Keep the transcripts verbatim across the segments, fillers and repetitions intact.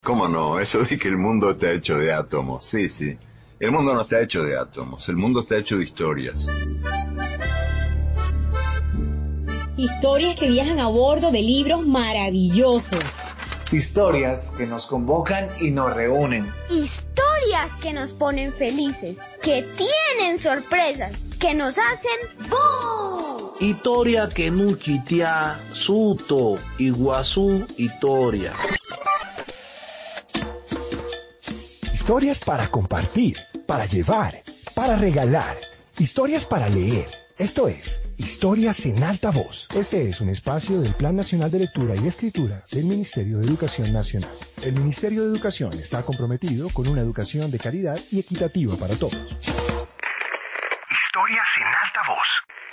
¿Cómo no? Eso de que el mundo está hecho de átomos. Sí, sí. El mundo no está hecho de átomos. El mundo está hecho de historias. Historias que viajan a bordo de libros maravillosos. Historias que nos convocan y nos reúnen. Historias que nos ponen felices, que tienen sorpresas, que nos hacen ¡boom! Historia que nuchitea, suto, iguazú, historia. Historias para compartir, para llevar, para regalar. Historias para leer. Esto es Historias en Alta Voz. Este es un espacio del Plan Nacional de Lectura y Escritura del Ministerio de Educación Nacional. El Ministerio de Educación está comprometido con una educación de calidad y equitativa para todos. Historias en Alta Voz.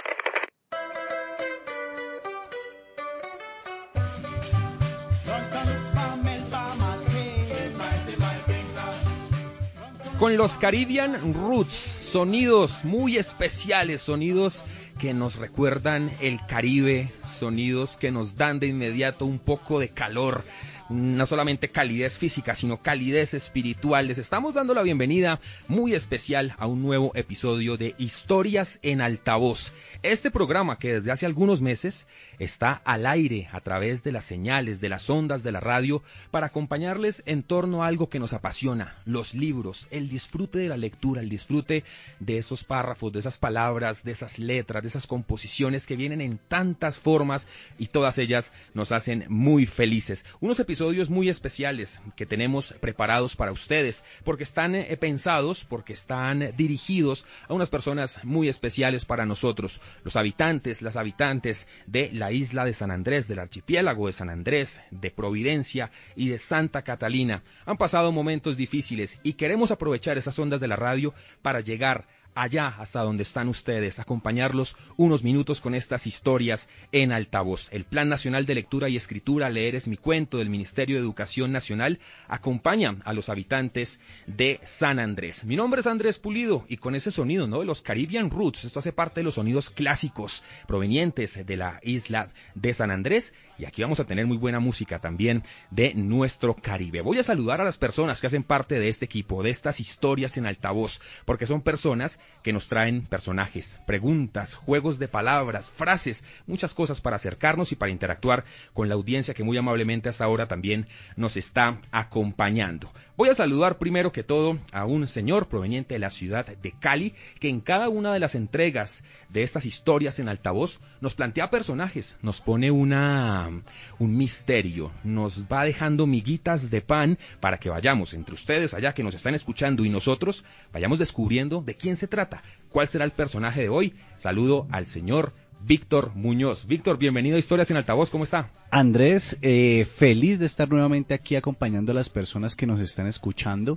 Con los Caribbean Roots, sonidos muy especiales, sonidos que nos recuerdan el Caribe, sonidos que nos dan de inmediato un poco de calor, no solamente calidez física, sino calidez espiritual. Les estamos dando la bienvenida muy especial a un nuevo episodio de Historias en Altavoz. Este programa que desde hace algunos meses está al aire a través de las señales, de las ondas de la radio, para acompañarles en torno a algo que nos apasiona, los libros, el disfrute de la lectura, el disfrute de esos párrafos, de esas palabras, de esas letras, de esas composiciones que vienen en tantas formas y todas ellas nos hacen muy felices. Unos episodios muy especiales que tenemos preparados para ustedes, porque están eh, pensados, porque están dirigidos a unas personas muy especiales para nosotros, los habitantes, las habitantes de la isla de San Andrés, del archipiélago de San Andrés, de Providencia y de Santa Catalina. Han pasado momentos difíciles y queremos aprovechar esas ondas de la radio para llegar allá hasta donde están ustedes, acompañarlos unos minutos con estas historias en altavoz. El Plan Nacional de Lectura y Escritura, Leer es mi cuento, del Ministerio de Educación Nacional, acompaña a los habitantes de San Andrés. Mi nombre es Andrés Pulido y con ese sonido, ¿no?, de los Caribbean Roots, esto hace parte de los sonidos clásicos provenientes de la isla de San Andrés, y aquí vamos a tener muy buena música también de nuestro Caribe. Voy a saludar a las personas que hacen parte de este equipo, de estas historias en altavoz, porque son personas que nos traen personajes, preguntas, juegos de palabras, frases, muchas cosas para acercarnos y para interactuar con la audiencia que muy amablemente hasta ahora también nos está acompañando. Voy a saludar primero que todo a un señor proveniente de la ciudad de Cali, que en cada una de las entregas de estas historias en altavoz nos plantea personajes, nos pone una, un misterio, nos va dejando miguitas de pan para que vayamos entre ustedes allá que nos están escuchando y nosotros vayamos descubriendo de quién se trata, cuál será el personaje de hoy. Saludo al señor Víctor Muñoz. Víctor, bienvenido a Historias en Altavoz, ¿cómo está? Andrés, eh, feliz de estar nuevamente aquí acompañando a las personas que nos están escuchando,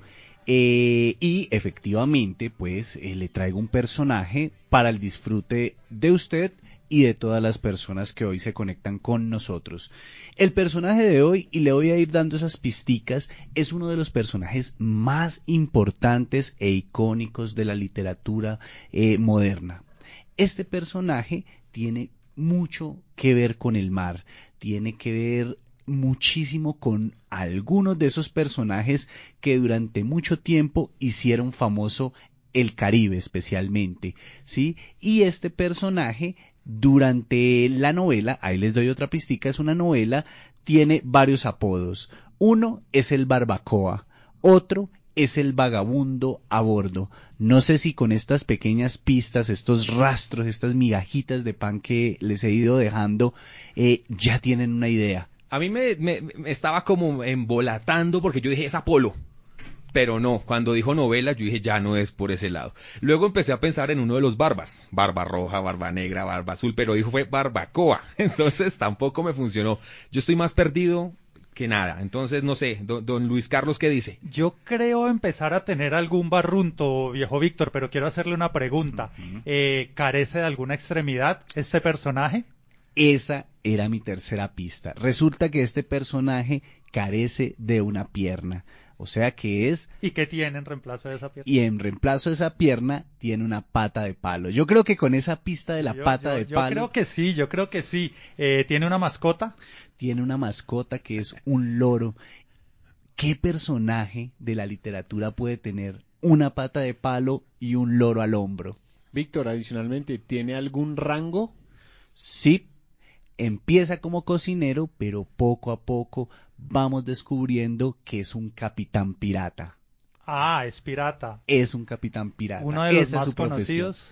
eh, y efectivamente pues eh, le traigo un personaje para el disfrute de usted y de todas las personas que hoy se conectan con nosotros. El personaje de hoy, y le voy a ir dando esas pisticas, es uno de los personajes más importantes e icónicos de la literatura eh, moderna. Este personaje tiene mucho que ver con el mar, tiene que ver muchísimo con algunos de esos personajes que durante mucho tiempo hicieron famoso el Caribe especialmente, ¿sí? Y este personaje durante la novela, ahí les doy otra pistica, es una novela, tiene varios apodos. Uno es el Barbacoa, otro es el Vagabundo a bordo. No sé si con estas pequeñas pistas, estos rastros, estas migajitas de pan que les he ido dejando, eh, ya tienen una idea. A mí me, me, me estaba como embolatando porque yo dije, es Apolo. Pero no, cuando dijo novela, yo dije, ya no es por ese lado. Luego empecé a pensar en uno de los barbas, barba roja, barba negra, barba azul, pero dijo fue barbacoa, entonces tampoco me funcionó. Yo estoy más perdido que nada, entonces no sé, don, don Luis Carlos, ¿qué dice? Yo creo empezar a tener algún barrunto, viejo Víctor, pero quiero hacerle una pregunta. Uh-huh. Eh, ¿Carece de alguna extremidad este personaje? Esa era mi tercera pista. Resulta que este personaje carece de una pierna. O sea que es... ¿Y qué tiene en reemplazo de esa pierna? Y en reemplazo de esa pierna tiene una pata de palo. Yo creo que con esa pista de la yo, pata yo, de yo palo... Yo creo que sí, yo creo que sí. Eh, ¿Tiene una mascota? Tiene una mascota que es un loro ¿qué personaje de la literatura puede tener una pata de palo y un loro al hombro? Víctor, adicionalmente, ¿tiene algún rango? Sí, empieza como cocinero, pero poco a poco vamos descubriendo que es un capitán pirata. Ah, es pirata. Es un capitán pirata. Uno de los Esa es más su profesión. conocidos.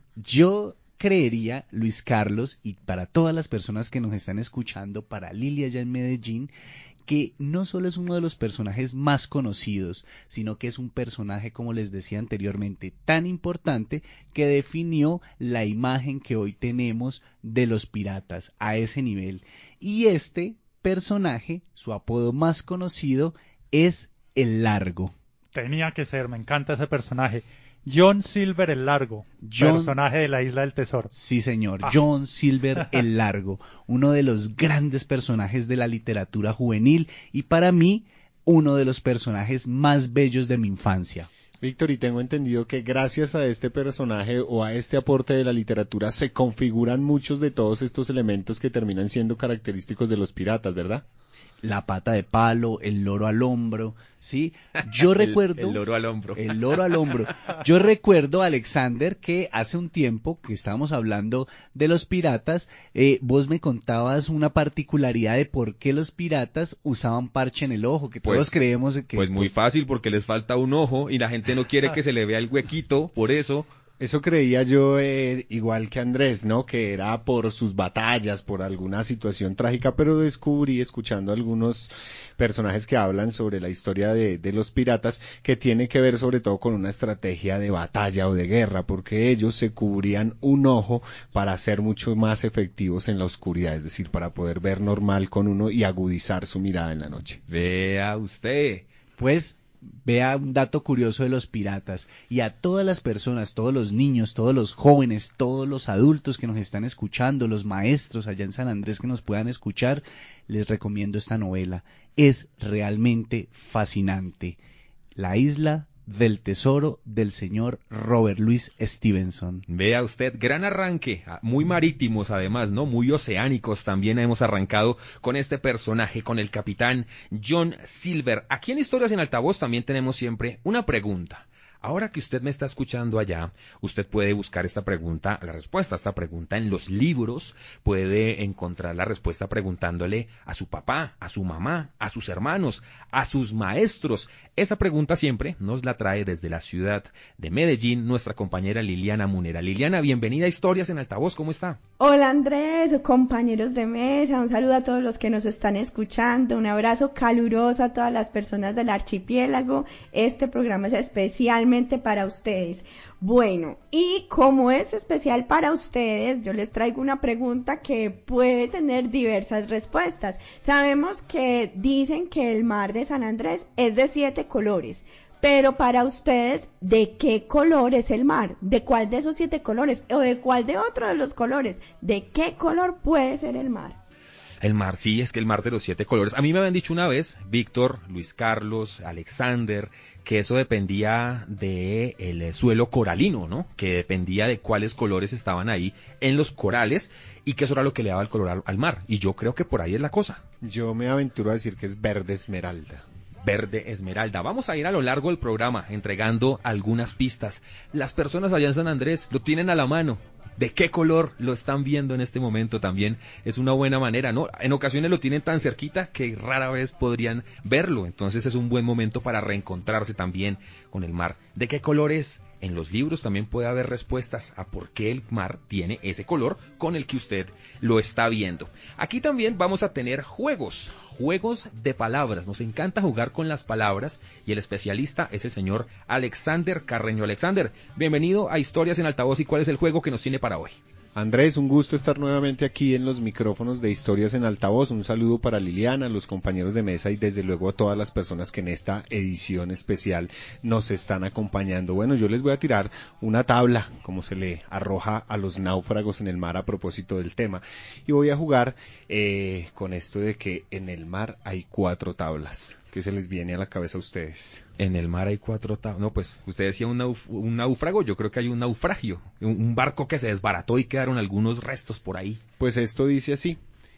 Yo creería, Luis Carlos, y para todas las personas que nos están escuchando, para Lilia allá en Medellín, que no solo es uno de los personajes más conocidos, sino que es un personaje, como les decía anteriormente, tan importante que definió la imagen que hoy tenemos de los piratas a ese nivel. Y este personaje, su apodo más conocido, es El Largo. Tenía que ser, me encanta ese personaje. John Silver el Largo, John, personaje de la Isla del Tesoro. Sí, señor, ah. John Silver el Largo, uno de los grandes personajes de la literatura juvenil y para mí uno de los personajes más bellos de mi infancia. Víctor, y tengo entendido que gracias a este personaje o a este aporte de la literatura se configuran muchos de todos estos elementos que terminan siendo característicos de los piratas, ¿verdad? La pata de palo, el loro al hombro, ¿sí? Yo recuerdo... el, el loro al hombro. El loro al hombro. Yo recuerdo, Alexander, que hace un tiempo que estábamos hablando de los piratas, eh, vos me contabas una particularidad de por qué los piratas usaban parche en el ojo, que todos pues, creemos que... Pues muy fácil, porque les falta un ojo y la gente no quiere que se le vea el huequito, por eso... Eso creía yo, eh, igual que Andrés, ¿no? Que era por sus batallas, por alguna situación trágica, pero descubrí, escuchando algunos personajes que hablan sobre la historia de, de los piratas, que tiene que ver sobre todo con una estrategia de batalla o de guerra, porque ellos se cubrían un ojo para ser mucho más efectivos en la oscuridad, es decir, para poder ver normal con uno y agudizar su mirada en la noche. Vea usted. Pues... Vea un dato curioso de los piratas y a todas las personas, todos los niños, todos los jóvenes, todos los adultos que nos están escuchando, los maestros allá en San Andrés que nos puedan escuchar, les recomiendo esta novela. Es realmente fascinante. La Isla del Tesoro del señor Robert Louis Stevenson. Vea usted, gran arranque, muy marítimos además, ¿no? Muy oceánicos también hemos arrancado con este personaje, con el capitán John Silver. Aquí en Historias en Altavoz también tenemos siempre una pregunta. Ahora que usted me está escuchando allá, usted puede buscar esta pregunta, la respuesta a esta pregunta en los libros, puede encontrar la respuesta preguntándole a su papá, a su mamá, a sus hermanos, a sus maestros. Esa pregunta siempre nos la trae desde la ciudad de Medellín nuestra compañera Liliana Munera. Liliana, bienvenida a Historias en Altavoz, ¿cómo está? Hola Andrés, compañeros de mesa, un saludo a todos los que nos están escuchando, un abrazo caluroso a todas las personas del archipiélago. Este programa es especialmente para ustedes. Bueno, y como es especial para ustedes, yo les traigo una pregunta que puede tener diversas respuestas. Sabemos que dicen que el mar de San Andrés es de siete colores, pero para ustedes, ¿de qué color es el mar? ¿De cuál de esos siete colores? ¿O de cuál de otro de los colores? ¿De qué color puede ser el mar? El mar, sí, es que el mar de los siete colores. A mí me habían dicho una vez, Víctor, Luis Carlos, Alexander, que eso dependía de el suelo coralino, ¿no? Que dependía de cuáles colores estaban ahí en los corales y que eso era lo que le daba el color al, al mar. Y yo creo que por ahí es la cosa. Yo me aventuro a decir que es verde esmeralda. Verde esmeralda. Vamos a ir a lo largo del programa entregando algunas pistas. Las personas allá en San Andrés lo tienen a la mano. ¿De qué color lo están viendo en este momento? También es una buena manera, ¿no? En ocasiones lo tienen tan cerquita que rara vez podrían verlo. Entonces es un buen momento para reencontrarse también con el mar. ¿De qué color es? En los libros también puede haber respuestas a por qué el mar tiene ese color con el que usted lo está viendo. Aquí también vamos a tener juegos, juegos de palabras. Nos encanta jugar con las palabras y el especialista es el señor Alexander Carreño. Alexander, bienvenido a Historias en Altavoz. ¿Y cuál es el juego que nos tiene para hoy? Andrés, un gusto estar nuevamente aquí en los micrófonos de Historias en Altavoz. Un saludo para Liliana, los compañeros de mesa y desde luego a todas las personas que en esta edición especial nos están acompañando. Bueno, yo les voy a tirar una tabla, como se le arroja a los náufragos en el mar a propósito del tema. Y voy a jugar eh, con esto de que en el mar hay cuatro tablas. ¿Qué se les viene a la cabeza a ustedes? En el mar hay cuatro tablas. No, pues usted decía un, nauf un náufrago, yo creo que hay un naufragio, un, un barco que se desbarató y quedaron algunos restos por ahí. Pues esto dice así: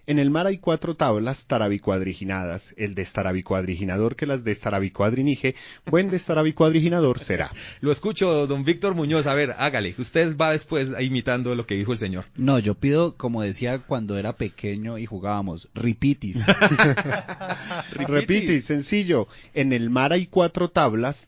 En el mar hay cuatro tablas tarabicuadriginadas, el destarabicuadriginador que las destarabicuadrinige, buen destarabicuadriginador será. Lo escucho, don Víctor Muñoz, a ver, hágale, usted va después imitando lo que dijo el señor. No, yo pido, como decía cuando era pequeño y jugábamos, ripitis. Repitis, sencillo, en el mar hay cuatro tablas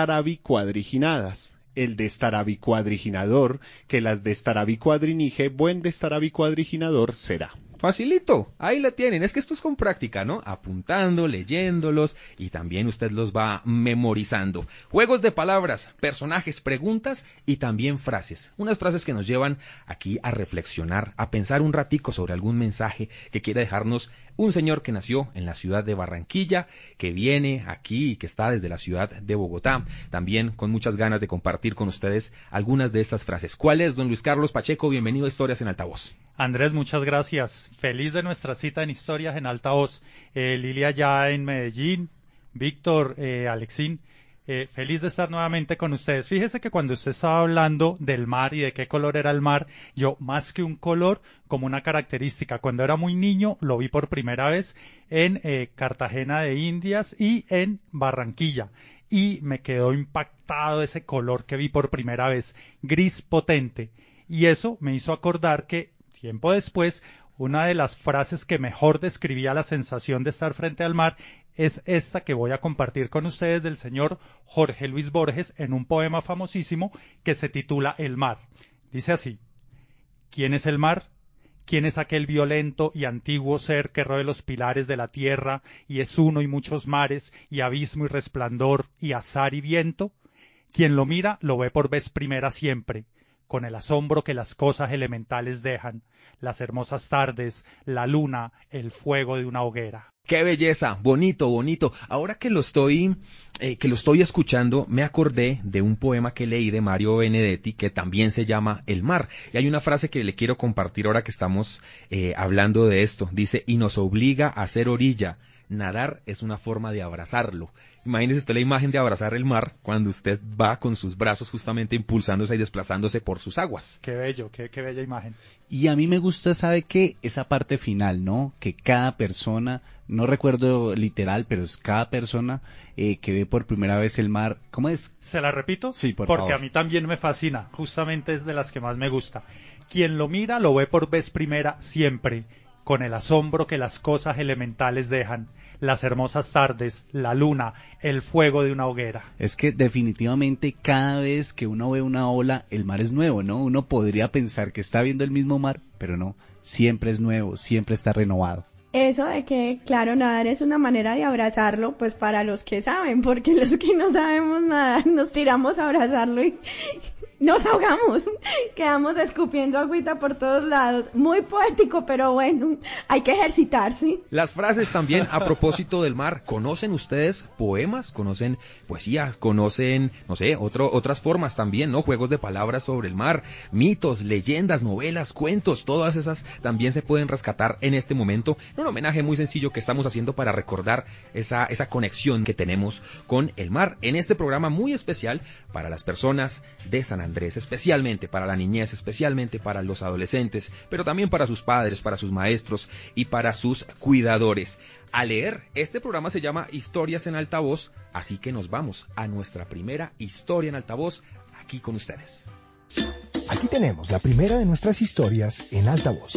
tarabicuadriginadas. El destarabicuadriginador que las destarabicuadrinige, buen destarabicuadriginador será. Facilito, ahí la tienen, es que esto es con práctica, ¿no? Apuntando, leyéndolos y también usted los va memorizando. Juegos de palabras, personajes, preguntas y también frases. Unas frases que nos llevan aquí a reflexionar, a pensar un ratico sobre algún mensaje que quiere dejarnos un señor que nació en la ciudad de Barranquilla, que viene aquí y que está desde la ciudad de Bogotá, también con muchas ganas de compartir con ustedes algunas de estas frases. ¿Cuál es, don Luis Carlos Pacheco? Bienvenido a Historias en Altavoz. Andrés, muchas gracias. Feliz de nuestra cita en Historias en Altavoz. Eh, Lilia ya en Medellín, Víctor, eh, Alexín, eh, feliz de estar nuevamente con ustedes. Fíjese que cuando usted estaba hablando del mar y de qué color era el mar, yo más que un color, como una característica. Cuando era muy niño lo vi por primera vez en eh, Cartagena de Indias y en Barranquilla. Y me quedó impactado ese color que vi por primera vez, gris potente. Y eso me hizo acordar que tiempo después, una de las frases que mejor describía la sensación de estar frente al mar es esta que voy a compartir con ustedes del señor Jorge Luis Borges en un poema famosísimo que se titula El mar. Dice así: ¿Quién es el mar? ¿Quién es aquel violento y antiguo ser que roe los pilares de la tierra y es uno y muchos mares y abismo y resplandor y azar y viento? Quien lo mira lo ve por vez primera siempre, con el asombro que las cosas elementales dejan, las hermosas tardes, la luna, el fuego de una hoguera. ¡Qué belleza! Bonito, bonito. Ahora que lo estoy, eh, que lo estoy escuchando, me acordé de un poema que leí de Mario Benedetti que también se llama El mar. Y hay una frase que le quiero compartir ahora que estamos eh, hablando de esto. Dice, y nos obliga a ser orilla. Nadar es una forma de abrazarlo. Imagínese usted la imagen de abrazar el mar cuando usted va con sus brazos justamente impulsándose y desplazándose por sus aguas. Qué bello, qué, qué bella imagen. Y a mí me gusta, ¿sabe qué? Esa parte final, ¿no? Que cada persona, no recuerdo literal, pero es cada persona eh, que ve por primera vez el mar. ¿Cómo es? ¿Se la repito? Sí, por Porque favor. a mí también me fascina. Justamente es de las que más me gusta. Quien lo mira lo ve por vez primera siempre, con el asombro que las cosas elementales dejan, las hermosas tardes, la luna, el fuego de una hoguera. Es que definitivamente cada vez que uno ve una ola, el mar es nuevo, ¿no? Uno podría pensar que está viendo el mismo mar, pero no, siempre es nuevo, siempre está renovado. Eso de que, claro, nadar es una manera de abrazarlo, pues para los que saben, porque los que no sabemos nadar nos tiramos a abrazarlo y nos ahogamos, quedamos escupiendo agüita por todos lados. Muy poético, pero bueno, hay que ejercitarse. Las frases también a propósito del mar. ¿Conocen ustedes poemas? ¿Conocen poesía? ¿Conocen, no sé, otro, otras formas también, ¿no? Juegos de palabras sobre el mar, mitos, leyendas, novelas, cuentos, todas esas también se pueden rescatar en este momento. Un homenaje muy sencillo que estamos haciendo para recordar esa, esa conexión que tenemos con el mar en este programa muy especial para las personas de San Andrés, especialmente para la niñez, especialmente para los adolescentes, pero también para sus padres, para sus maestros y para sus cuidadores. A leer, este programa se llama Historias en Altavoz, así que nos vamos a nuestra primera historia en altavoz aquí con ustedes. Aquí tenemos la primera de nuestras historias en altavoz.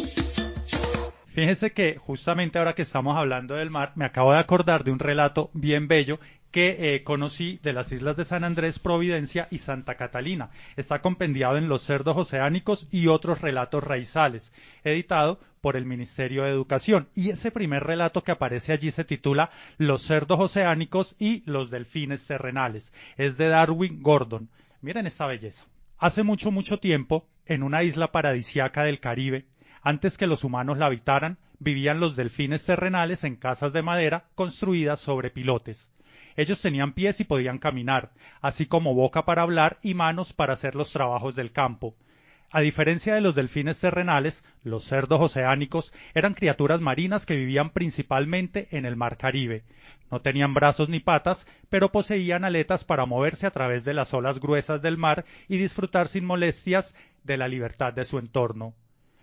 Fíjense que justamente ahora que estamos hablando del mar, me acabo de acordar de un relato bien bello que eh, conocí de las islas de San Andrés, Providencia y Santa Catalina. Está compendiado en Los Cerdos Oceánicos y otros relatos raizales, editado por el Ministerio de Educación. Y ese primer relato que aparece allí se titula Los Cerdos Oceánicos y los Delfines Terrenales. Es de Darwin Gordon. Miren esta belleza. Hace mucho, mucho tiempo, en una isla paradisiaca del Caribe, antes que los humanos la habitaran, vivían los delfines terrenales en casas de madera construidas sobre pilotes. Ellos tenían pies y podían caminar, así como boca para hablar y manos para hacer los trabajos del campo. A diferencia de los delfines terrenales, los cerdos oceánicos eran criaturas marinas que vivían principalmente en el mar Caribe. No tenían brazos ni patas, pero poseían aletas para moverse a través de las olas gruesas del mar y disfrutar sin molestias de la libertad de su entorno.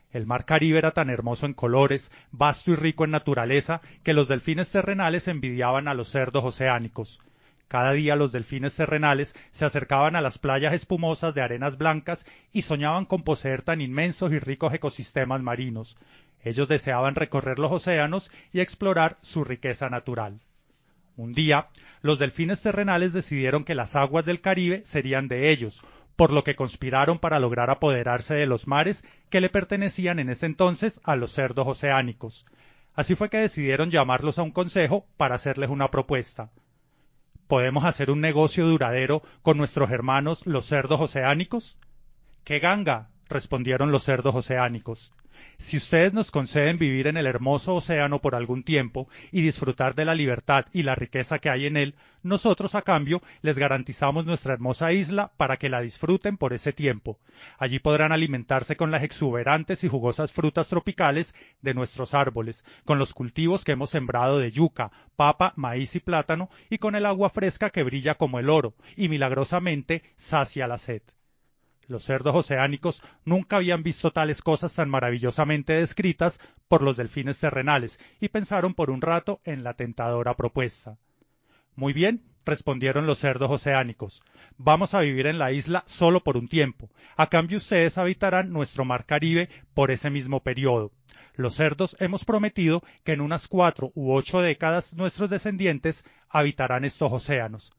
El mar Caribe era tan hermoso en colores, vasto y rico en naturaleza, que los delfines terrenales envidiaban a los cerdos oceánicos. Cada día los delfines terrenales se acercaban a las playas espumosas de arenas blancas y soñaban con poseer tan inmensos y ricos ecosistemas marinos. Ellos deseaban recorrer los océanos y explorar su riqueza natural. Un día, los delfines terrenales decidieron que las aguas del Caribe serían de ellos, por lo que conspiraron para lograr apoderarse de los mares que le pertenecían en ese entonces a los cerdos oceánicos. Así fue que decidieron llamarlos a un consejo para hacerles una propuesta. ¿Podemos hacer un negocio duradero con nuestros hermanos los cerdos oceánicos? ¡Qué ganga!, respondieron los cerdos oceánicos. Si ustedes nos conceden vivir en el hermoso océano por algún tiempo y disfrutar de la libertad y la riqueza que hay en él, nosotros a cambio les garantizamos nuestra hermosa isla para que la disfruten por ese tiempo. Allí podrán alimentarse con las exuberantes y jugosas frutas tropicales de nuestros árboles, con los cultivos que hemos sembrado de yuca, papa, maíz y plátano, y con el agua fresca que brilla como el oro y milagrosamente sacia la sed. Los cerdos oceánicos nunca habían visto tales cosas tan maravillosamente descritas por los delfines terrenales y pensaron por un rato en la tentadora propuesta. Muy bien, respondieron los cerdos oceánicos, vamos a vivir en la isla solo por un tiempo. A cambio ustedes habitarán nuestro mar Caribe por ese mismo periodo. Los cerdos hemos prometido que en unas cuatro u ocho décadas nuestros descendientes habitarán estos océanos.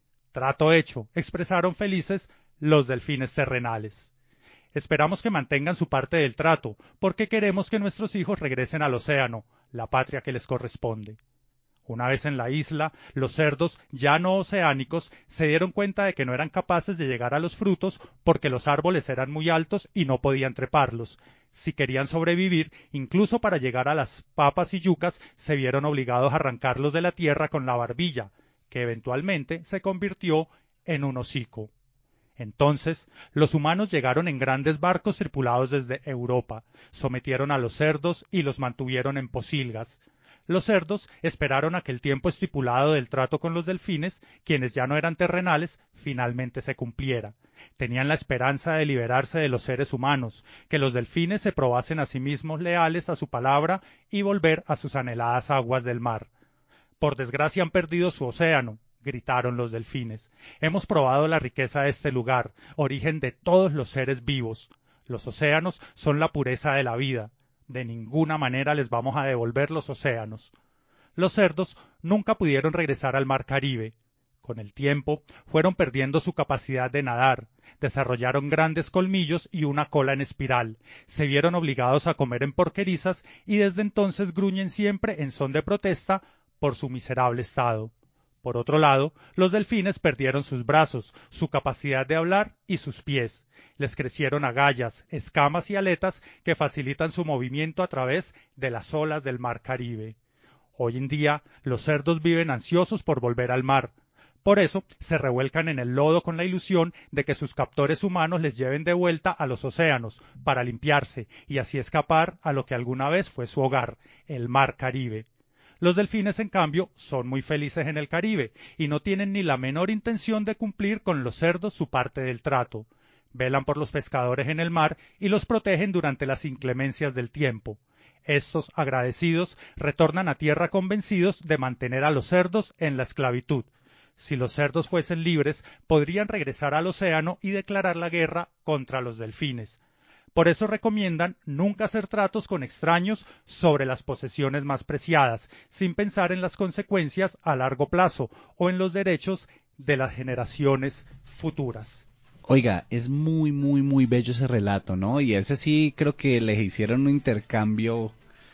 Trato hecho, expresaron felices los delfines terrenales. Esperamos que mantengan su parte del trato, porque queremos que nuestros hijos regresen al océano, la patria que les corresponde. Una vez en la isla, los cerdos, ya no oceánicos, se dieron cuenta de que no eran capaces de llegar a los frutos porque los árboles eran muy altos y no podían treparlos. Si querían sobrevivir, incluso para llegar a las papas y yucas, se vieron obligados a arrancarlos de la tierra con la barbilla, que eventualmente se convirtió en un hocico. Entonces, los humanos llegaron en grandes barcos tripulados desde Europa, sometieron a los cerdos y los mantuvieron en pocilgas. Los cerdos esperaron a que el tiempo estipulado del trato con los delfines, quienes ya no eran terrenales, finalmente se cumpliera. Tenían la esperanza de liberarse de los seres humanos, que los delfines se probasen a sí mismos leales a su palabra y volver a sus anheladas aguas del mar. Por desgracia han perdido su océano, gritaron los delfines. Hemos probado la riqueza de este lugar, origen de todos los seres vivos. Los océanos son la pureza de la vida. De ninguna manera les vamos a devolver los océanos. Los cerdos nunca pudieron regresar al mar Caribe. Con el tiempo fueron perdiendo su capacidad de nadar, desarrollaron grandes colmillos y una cola en espiral, se vieron obligados a comer en porquerizas y desde entonces gruñen siempre en son de protesta por su miserable estado. Por otro lado, los delfines perdieron sus brazos, su capacidad de hablar y sus pies. Les crecieron agallas, escamas y aletas que facilitan su movimiento a través de las olas del mar Caribe. Hoy en día, los cerdos viven ansiosos por volver al mar. Por eso, se revuelcan en el lodo con la ilusión de que sus captores humanos les lleven de vuelta a los océanos para limpiarse y así escapar a lo que alguna vez fue su hogar, el mar Caribe. Los delfines, en cambio, son muy felices en el Caribe y no tienen ni la menor intención de cumplir con los cerdos su parte del trato. Velan por los pescadores en el mar y los protegen durante las inclemencias del tiempo. Estos, agradecidos, retornan a tierra convencidos de mantener a los cerdos en la esclavitud. Si los cerdos fuesen libres, podrían regresar al océano y declarar la guerra contra los delfines. Por eso recomiendan nunca hacer tratos con extraños sobre las posesiones más preciadas, sin pensar en las consecuencias a largo plazo o en los derechos de las generaciones futuras. Oiga, es muy, muy, muy bello ese relato, ¿no? Y ese sí creo que les hicieron un intercambio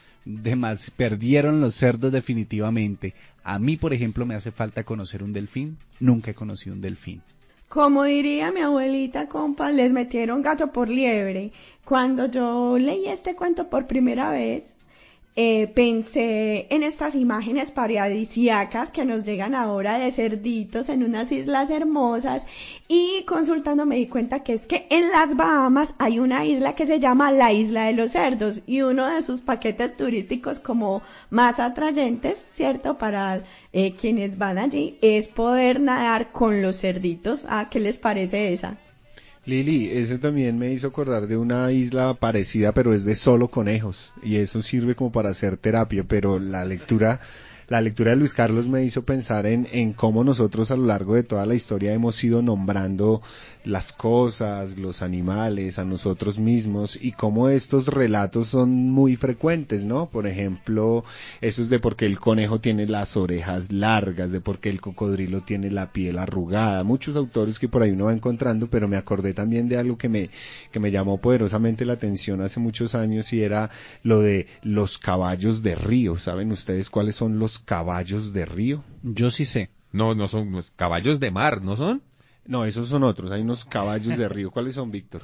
de más, perdieron los cerdos definitivamente. A mí, por ejemplo, me hace falta conocer un delfín, nunca he conocido un delfín. Como diría mi abuelita, compa, les metieron gato por liebre. Cuando yo leí este cuento por primera vez, eh, pensé en estas imágenes paradisíacas que nos llegan ahora de cerditos en unas islas hermosas y consultando me di cuenta que es que en las Bahamas hay una isla que se llama la Isla de los Cerdos y uno de sus paquetes turísticos como más atrayentes, ¿cierto? Para eh, quienes van allí es poder nadar con los cerditos. ¿Ah, qué les parece esa? Lili, ese también me hizo acordar de una isla parecida, pero es de solo conejos, y eso sirve como para hacer terapia, pero la lectura... La lectura de Luis Carlos me hizo pensar en, en cómo nosotros a lo largo de toda la historia hemos ido nombrando las cosas, los animales, a nosotros mismos, y cómo estos relatos son muy frecuentes, ¿no? Por ejemplo, esos de por qué el conejo tiene las orejas largas, de por qué el cocodrilo tiene la piel arrugada, muchos autores que por ahí uno va encontrando, pero me acordé también de algo que me, que me llamó poderosamente la atención hace muchos años, y era lo de los caballos de río. ¿Saben ustedes cuáles son los caballos de río? Yo sí sé. No, no son los caballos de mar, ¿no son? No, esos son otros. Hay unos caballos de río. ¿Cuáles son, Víctor?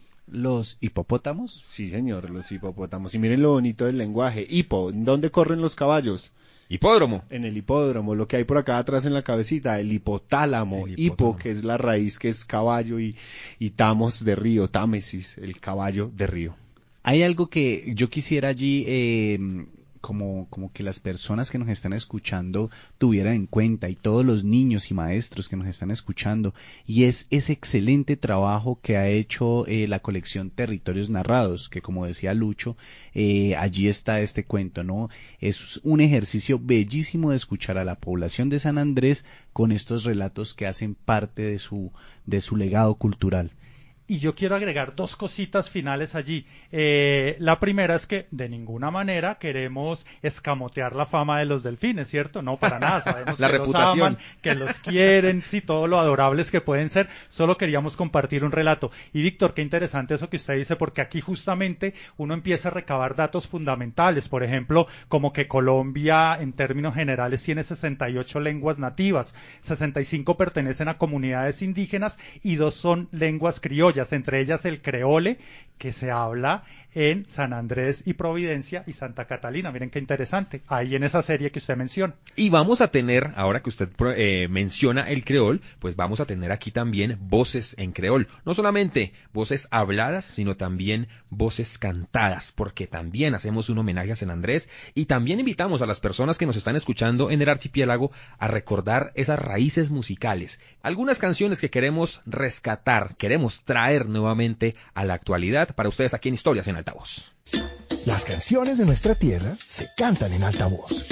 ¿Los hipopótamos? Sí, señor, los hipopótamos. Y miren lo bonito del lenguaje. Hipo, ¿dónde corren los caballos? Hipódromo. En el hipódromo, lo que hay por acá atrás en la cabecita, el hipotálamo, el hipotálamo. Hipo, que es la raíz, que es caballo, y, y tamos de río, támesis, el caballo de río. Hay algo que yo quisiera allí... Eh, Como, como que las personas que nos están escuchando tuvieran en cuenta, y todos los niños y maestros que nos están escuchando, y es ese excelente trabajo que ha hecho eh, la colección Territorios Narrados, que como decía Lucho, eh, allí está este cuento, ¿no? Es un ejercicio bellísimo de escuchar a la población de San Andrés con estos relatos que hacen parte de su, de su legado cultural. Y yo quiero agregar dos cositas finales allí. Eh, la primera es que de ninguna manera queremos escamotear la fama de los delfines, ¿cierto? No, para nada. Sabemos la que reputación. los aman, que los quieren, sí, todo lo adorables que pueden ser. Solo queríamos compartir un relato. Y Víctor, qué interesante eso que usted dice, porque aquí justamente uno empieza a recabar datos fundamentales. Por ejemplo, como que Colombia en términos generales tiene sesenta y ocho lenguas nativas, sesenta y cinco pertenecen a comunidades indígenas y dos son lenguas criollas, entre ellas el creole, que se habla en San Andrés y Providencia y Santa Catalina. Miren qué interesante, ahí en esa serie que usted menciona. Y vamos a tener, ahora que usted eh, menciona el creol, pues vamos a tener aquí también voces en creol. No solamente voces habladas, sino también voces cantadas, porque también hacemos un homenaje a San Andrés, y también invitamos a las personas que nos están escuchando en el archipiélago a recordar esas raíces musicales. Algunas canciones que queremos rescatar, queremos traer nuevamente a la actualidad para ustedes aquí en Historias en Altavoz. Las canciones de nuestra tierra se cantan en altavoz.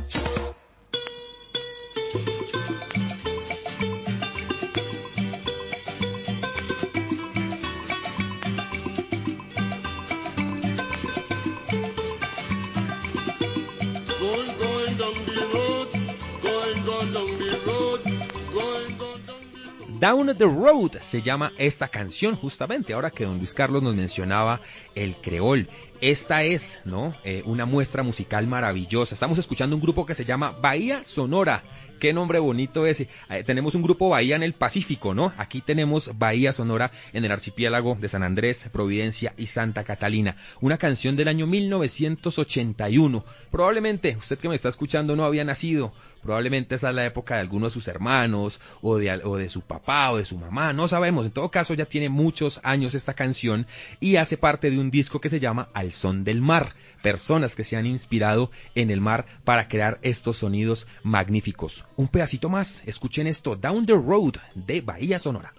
Down the Road se llama esta canción, justamente ahora que don Luis Carlos nos mencionaba el creol. Esta es, ¿no? Eh, una muestra musical maravillosa. Estamos escuchando un grupo que se llama Bahía Sonora. Qué nombre bonito ese. Eh, tenemos un grupo Bahía en el Pacífico, ¿no? Aquí tenemos Bahía Sonora en el archipiélago de San Andrés, Providencia y Santa Catalina. Una canción del año mil novecientos ochenta y uno. Probablemente usted que me está escuchando no había nacido. Probablemente esa es la época de alguno de sus hermanos, o de, o de su papá, o de su mamá, no sabemos. En todo caso, ya tiene muchos años esta canción, y hace parte de un disco que se llama Al Son del Mar. Personas que se han inspirado en el mar para crear estos sonidos magníficos. Un pedacito más, escuchen esto, Down the Road, de Bahía Sonora.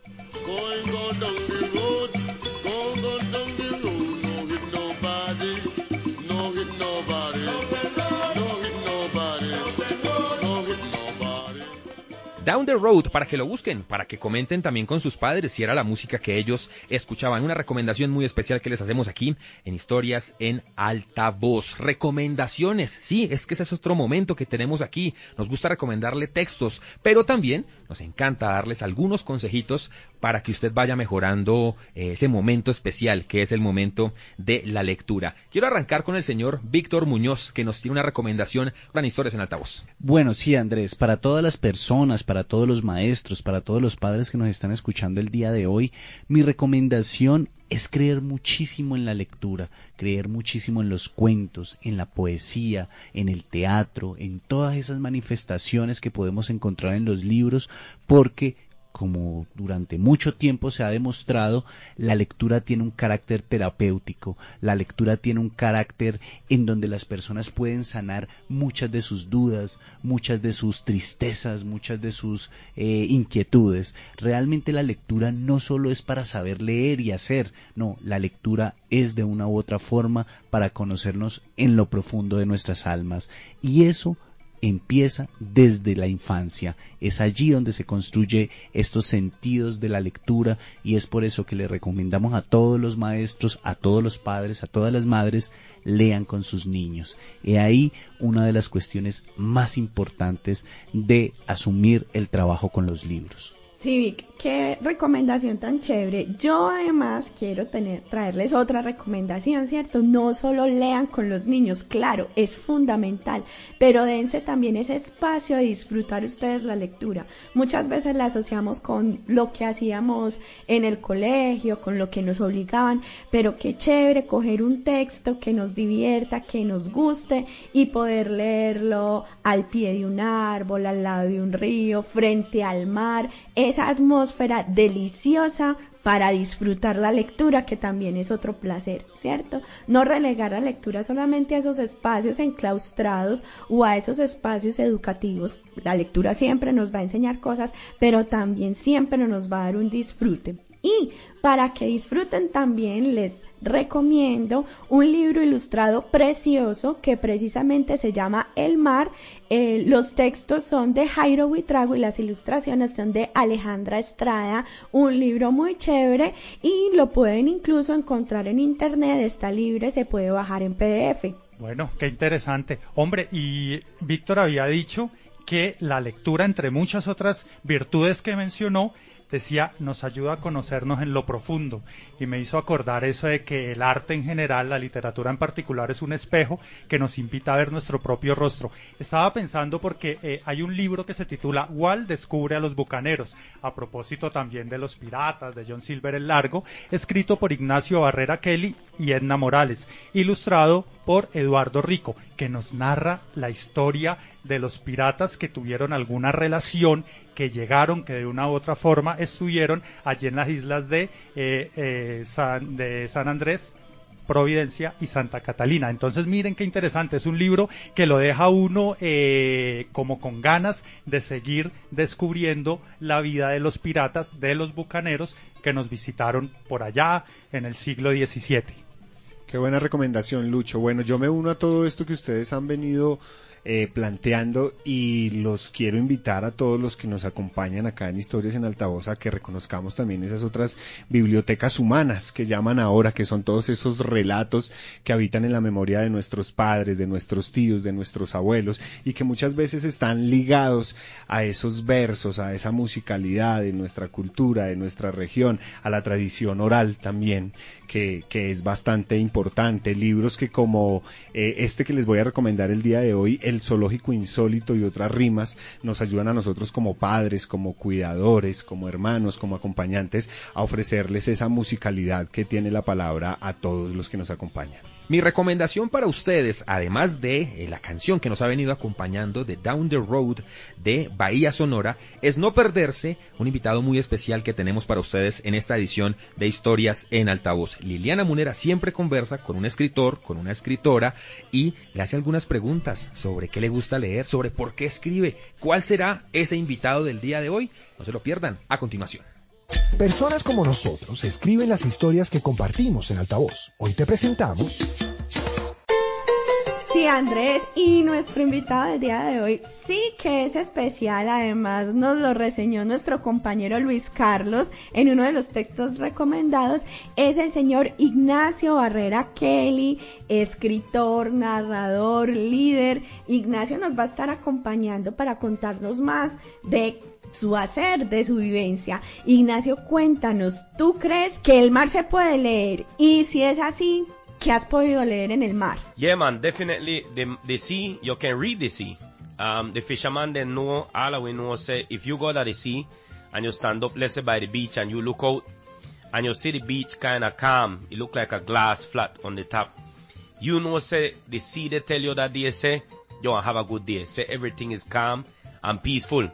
Down the Road, para que lo busquen, para que comenten también con sus padres si era la música que ellos escuchaban. Una recomendación muy especial que les hacemos aquí en Historias en Altavoz. Recomendaciones, sí, es que ese es otro momento que tenemos aquí. Nos gusta recomendarle textos, pero también nos encanta darles algunos consejitos para que usted vaya mejorando eh, ese momento especial que es el momento de la lectura. Quiero arrancar con el señor Víctor Muñoz, que nos tiene una recomendación para Historias en Altavoz. Bueno, sí, Andrés, para todas las personas, para todos los maestros, para todos los padres que nos están escuchando el día de hoy, mi recomendación es creer muchísimo en la lectura, creer muchísimo en los cuentos, en la poesía, en el teatro, en todas esas manifestaciones que podemos encontrar en los libros, porque como durante mucho tiempo se ha demostrado, la lectura tiene un carácter terapéutico, la lectura tiene un carácter en donde las personas pueden sanar muchas de sus dudas, muchas de sus tristezas, muchas de sus eh, inquietudes. Realmente la lectura no solo es para saber leer y hacer, no, la lectura es de una u otra forma para conocernos en lo profundo de nuestras almas, y eso empieza desde la infancia. Es allí donde se construye estos sentidos de la lectura, y es por eso que le recomendamos a todos los maestros, a todos los padres, a todas las madres, lean con sus niños. He ahí una de las cuestiones más importantes de asumir el trabajo con los libros. Sí, Vic, qué recomendación tan chévere. Yo además quiero tener, traerles otra recomendación, ¿cierto? No solo lean con los niños, claro, es fundamental, pero dense también ese espacio de disfrutar ustedes la lectura. Muchas veces la asociamos con lo que hacíamos en el colegio, con lo que nos obligaban, pero qué chévere coger un texto que nos divierta, que nos guste y poder leerlo al pie de un árbol, al lado de un río, frente al mar. Esa atmósfera deliciosa para disfrutar la lectura, que también es otro placer, ¿cierto? No relegar la lectura solamente a esos espacios enclaustrados o a esos espacios educativos. La lectura siempre nos va a enseñar cosas, pero también siempre nos va a dar un disfrute. Y para que disfruten también les recomiendo un libro ilustrado precioso que precisamente se llama El Mar. Eh, los textos son de Jairo Buitrago y las ilustraciones son de Alejandra Estrada. Un libro muy chévere y lo pueden incluso encontrar en internet. Está libre, se puede bajar en P D F. Bueno, qué interesante. Hombre, y Víctor había dicho que la lectura, entre muchas otras virtudes que mencionó, decía, nos ayuda a conocernos en lo profundo, y me hizo acordar eso de que el arte en general, la literatura en particular, es un espejo que nos invita a ver nuestro propio rostro. Estaba pensando porque eh, hay un libro que se titula Walt descubre a los bucaneros, a propósito también de los piratas, de John Silver el Largo, escrito por Ignacio Barrera Kelly y Edna Morales, ilustrado por Eduardo Rico, que nos narra la historia de los piratas que tuvieron alguna relación, que llegaron, que de una u otra forma estuvieron allí en las islas de, eh, eh, San, de San Andrés, Providencia y Santa Catalina. Entonces miren qué interesante, es un libro que lo deja uno eh, como con ganas de seguir descubriendo la vida de los piratas, de los bucaneros que nos visitaron por allá en el siglo diecisiete. Qué buena recomendación, Lucho. Bueno, yo me uno a todo esto que ustedes han venido eh, planteando, y los quiero invitar a todos los que nos acompañan acá en Historias en Altavoz a que reconozcamos también esas otras bibliotecas humanas que llaman ahora, que son todos esos relatos que habitan en la memoria de nuestros padres, de nuestros tíos, de nuestros abuelos, y que muchas veces están ligados a esos versos, a esa musicalidad de nuestra cultura, de nuestra región, a la tradición oral también, que, que es bastante importante. Libros que como eh, este que les voy a recomendar el día de hoy, El Zoológico Insólito y otras rimas, nos ayudan a nosotros como padres, como cuidadores, como hermanos, como acompañantes, a ofrecerles esa musicalidad que tiene la palabra a todos los que nos acompañan. Mi recomendación para ustedes, además de eh, la canción que nos ha venido acompañando de Down the Road de Bahía Sonora, es no perderse un invitado muy especial que tenemos para ustedes en esta edición de Historias en Altavoz. Liliana Munera siempre conversa con un escritor, con una escritora, y le hace algunas preguntas sobre qué le gusta leer, sobre por qué escribe. ¿Cuál será ese invitado del día de hoy? No se lo pierdan a continuación. Personas como nosotros escriben las historias que compartimos en Altavoz. Hoy te presentamos... Sí, Andrés, y nuestro invitado del día de hoy sí que es especial. Además nos lo reseñó nuestro compañero Luis Carlos en uno de los textos recomendados. Es el señor Ignacio Barrera Kelly, escritor, narrador, líder. Ignacio nos va a estar acompañando para contarnos más de su hacer, de su vivencia. Ignacio, cuéntanos, ¿tú crees que el mar se puede leer? Y si es así, ¿qué has podido leer en el mar? Yeah, man, definitely the the sea, you can read the sea. Um, the fisherman they know, all we know say, if you go to the sea and you stand up, let's say by the beach, and you look out and you see the beach kind of calm, it look like a glass flat on the top. You know, say the sea they tell you that they say, you have a good day. Say everything is calm and peaceful.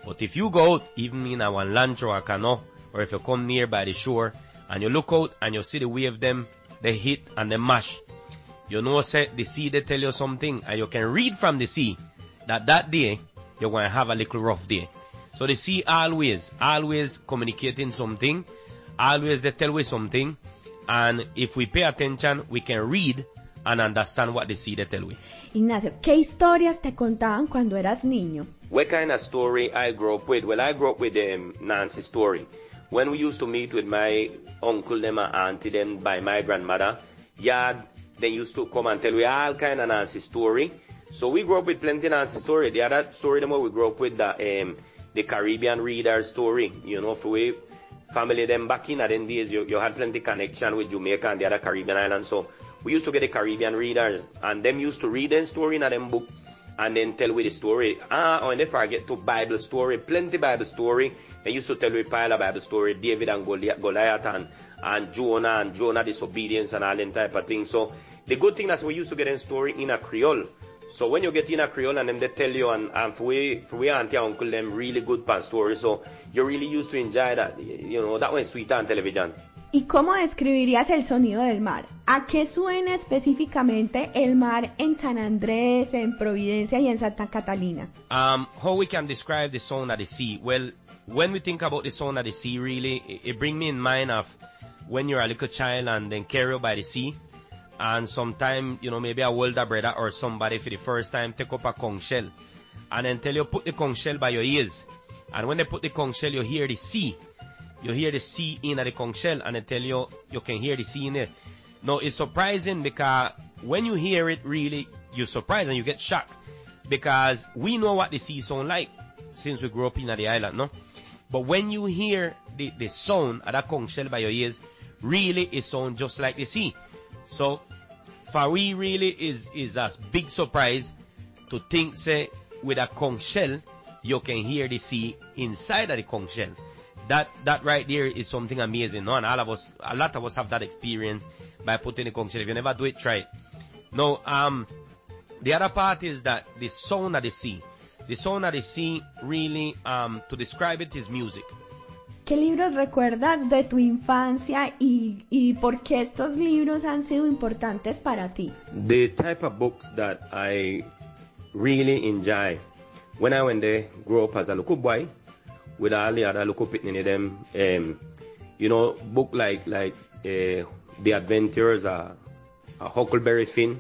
But if you go out, even in a one lunch or a canoe, or if you come near by the shore, and you look out and you see the wave them, they hit and they mash, you know, say, the sea, they tell you something, and you can read from the sea that that day, you're going to have a little rough day. So the sea always, always communicating something, always they tell you something, and if we pay attention, we can read and understand what the sea they tell you. Ignacio, ¿qué historias te contaban cuando eras niño? What kind of story I grew up with? Well, I grew up with um, Nancy's story. When we used to meet with my uncle, them, and auntie, them, by my grandmother, yeah, they used to come and tell me all kind of Nancy story. So we grew up with plenty of Nancy story. The other story, them, we grew up with the um, the Caribbean reader story. You know, for we family them back in them days, you, you had plenty connection with Jamaica and the other Caribbean islands. So we used to get the Caribbean readers, and them used to read them story in them book, and then tell we the story. Ah, and if I get to Bible story, plenty Bible story. They used to tell we pile of Bible story, David and Goliath and, and Jonah and Jonah disobedience and all that type of thing. So the good thing is we used to get in story in a Creole. So when you get in a Creole and them they tell you, and, and for we, for we auntie and uncle them really good pan story, so you really used to enjoy that. You know, that was sweet on television. ¿Y cómo describirías el sonido del mar? ¿A qué suena específicamente el mar en San Andrés, en Providencia y en Santa Catalina? Um, how we can describe the sound of the sea? Well, when we think about the sound of the sea, really, it, it brings me in mind of when you're a little child and then carried by the sea, and sometime, you know, maybe a older brother or somebody for the first time take up a conch shell, and then tell you put the conch shell by your ears, and when they put the conch shell, you hear the sea. You hear the sea in the conch shell, and they tell you you can hear the sea in there. Now, it's surprising because when you hear it, really, you're surprised and you get shocked, because we know what the sea sound like since we grew up in the island, no? But when you hear the, the sound of that conch shell by your ears, really it sounds just like the sea. So, for we really is, is a big surprise to think, say, with a conch shell, you can hear the sea inside of the conch shell. That that right there is something amazing, no? And all of us, a lot of us have that experience by putting the conch shell. If you never do it, try it. Now, um, the other part is that the sound of the sea. The sound of the sea, really, um, to describe it, is music. ¿Qué libros recuerdas de tu infancia y, y por qué estos libros han sido importantes para ti? The type of books that I really enjoy. When I went there, grew up as a little boy, with all the other local pitney them, um, you know, book like like uh, The Adventures of uh, Huckleberry Finn,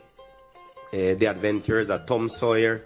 uh, The Adventures of Tom Sawyer,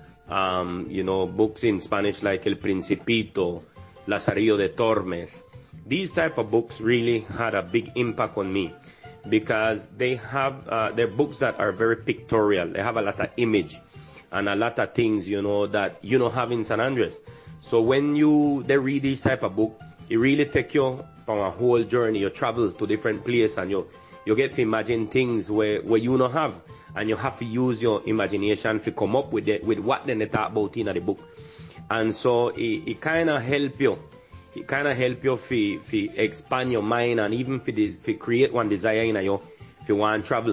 um, you know, books in Spanish like El Principito, Lazarillo de Tormes. These type of books really had a big impact on me because they have, uh, they're books that are very pictorial. They have a lot of image and a lot of things, you know, that you don't have in San Andres. So when you they read this type of book, it really take you on a whole journey. You travel to different places and you you get to imagine things where, where you don't have, and you have to use your imagination to come up with it, with what then they talk about in the book. And so it, it kind of help you. It kind of help you to to expand your mind and even to create one desire in you if you want to travel.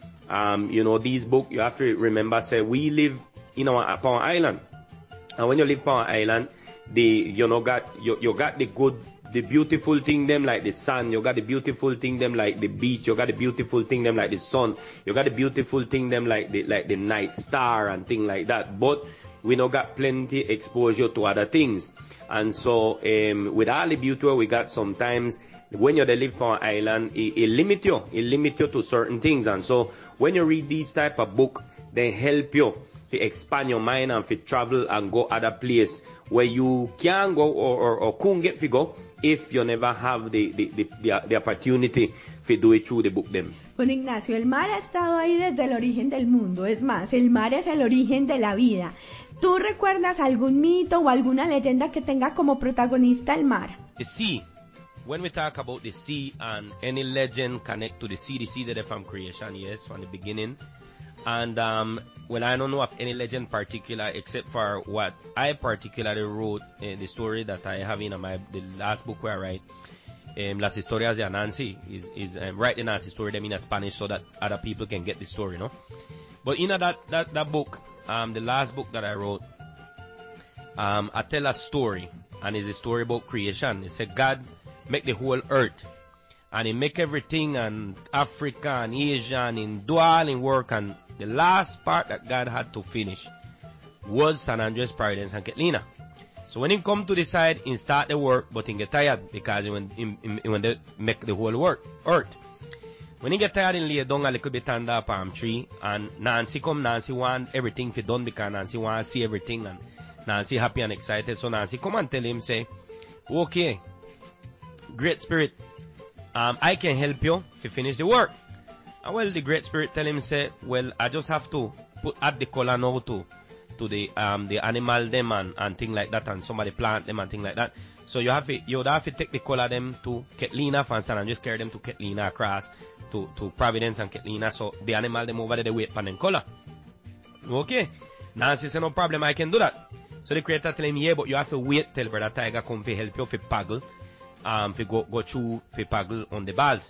Um, you know, these books you have to remember. Say we live in our upon island. And when you live on an island, the you know got you, you got the good, the beautiful thing them like the sun. You got the beautiful thing them like the beach. You got the beautiful thing them like the sun. You got the beautiful thing them like the like the night star and thing like that. But we now got plenty exposure to other things. And so um, with all the beauty we got, sometimes when you live on an island, it, it limit you. It limit you to certain things. And so when you read these type of book, they help you to expand your mind and to travel and go other place where you can go or, or, or couldn't get to go if you never have the, the, the, the, the opportunity to do it through the book them. Bueno, Ignacio, el mar ha estado ahí desde el origen del mundo. Es más, el mar es el origen de la vida. ¿Tú recuerdas algún mito o alguna leyenda que tenga como protagonista el mar? The sea. When we talk about the sea and any legend connect to the sea, the sea that is from creation, yes, from the beginning. And, um, well, I don't know of any legend particular except for what I particularly wrote in the story that I have in my, the last book where I write, um, Las Historias de Anansi, is, is um, writing as a story them in Spanish so that other people can get the story, no? But in that, that, that book, um, the last book that I wrote, um, I tell a story, and it's a story about creation. It said God make the whole earth, and he make everything, and Africa and Asia, and in do all in work, and the last part that God had to finish was San Andres, Providence, and Catalina. So when he come to decide, he start the work, but he get tired because he when he, he, when they make the whole work earth. When he get tired, he lay down a little bit under a palm tree, and Nancy come. Nancy want everything to done because Nancy want to see everything, and Nancy happy and excited. So Nancy come and tell him, say, okay, Great Spirit, um, I can help you to finish the work. And well, the Great Spirit tell him, say, well, I just have to put add the color now to to the um the animal them and, and thing like that, and somebody plant them and thing like that. So you have to you would have to take the color them to Catalina from San Andres, carry them to Catalina across to, to Providence and Catalina, so the animal them over there they wait for them color. Okay. Nancy said no problem, I can do that. So the creator tell him, yeah, but you have to wait till Brother Tiger come to help you for paggle, um for go go through for paggle on the balls.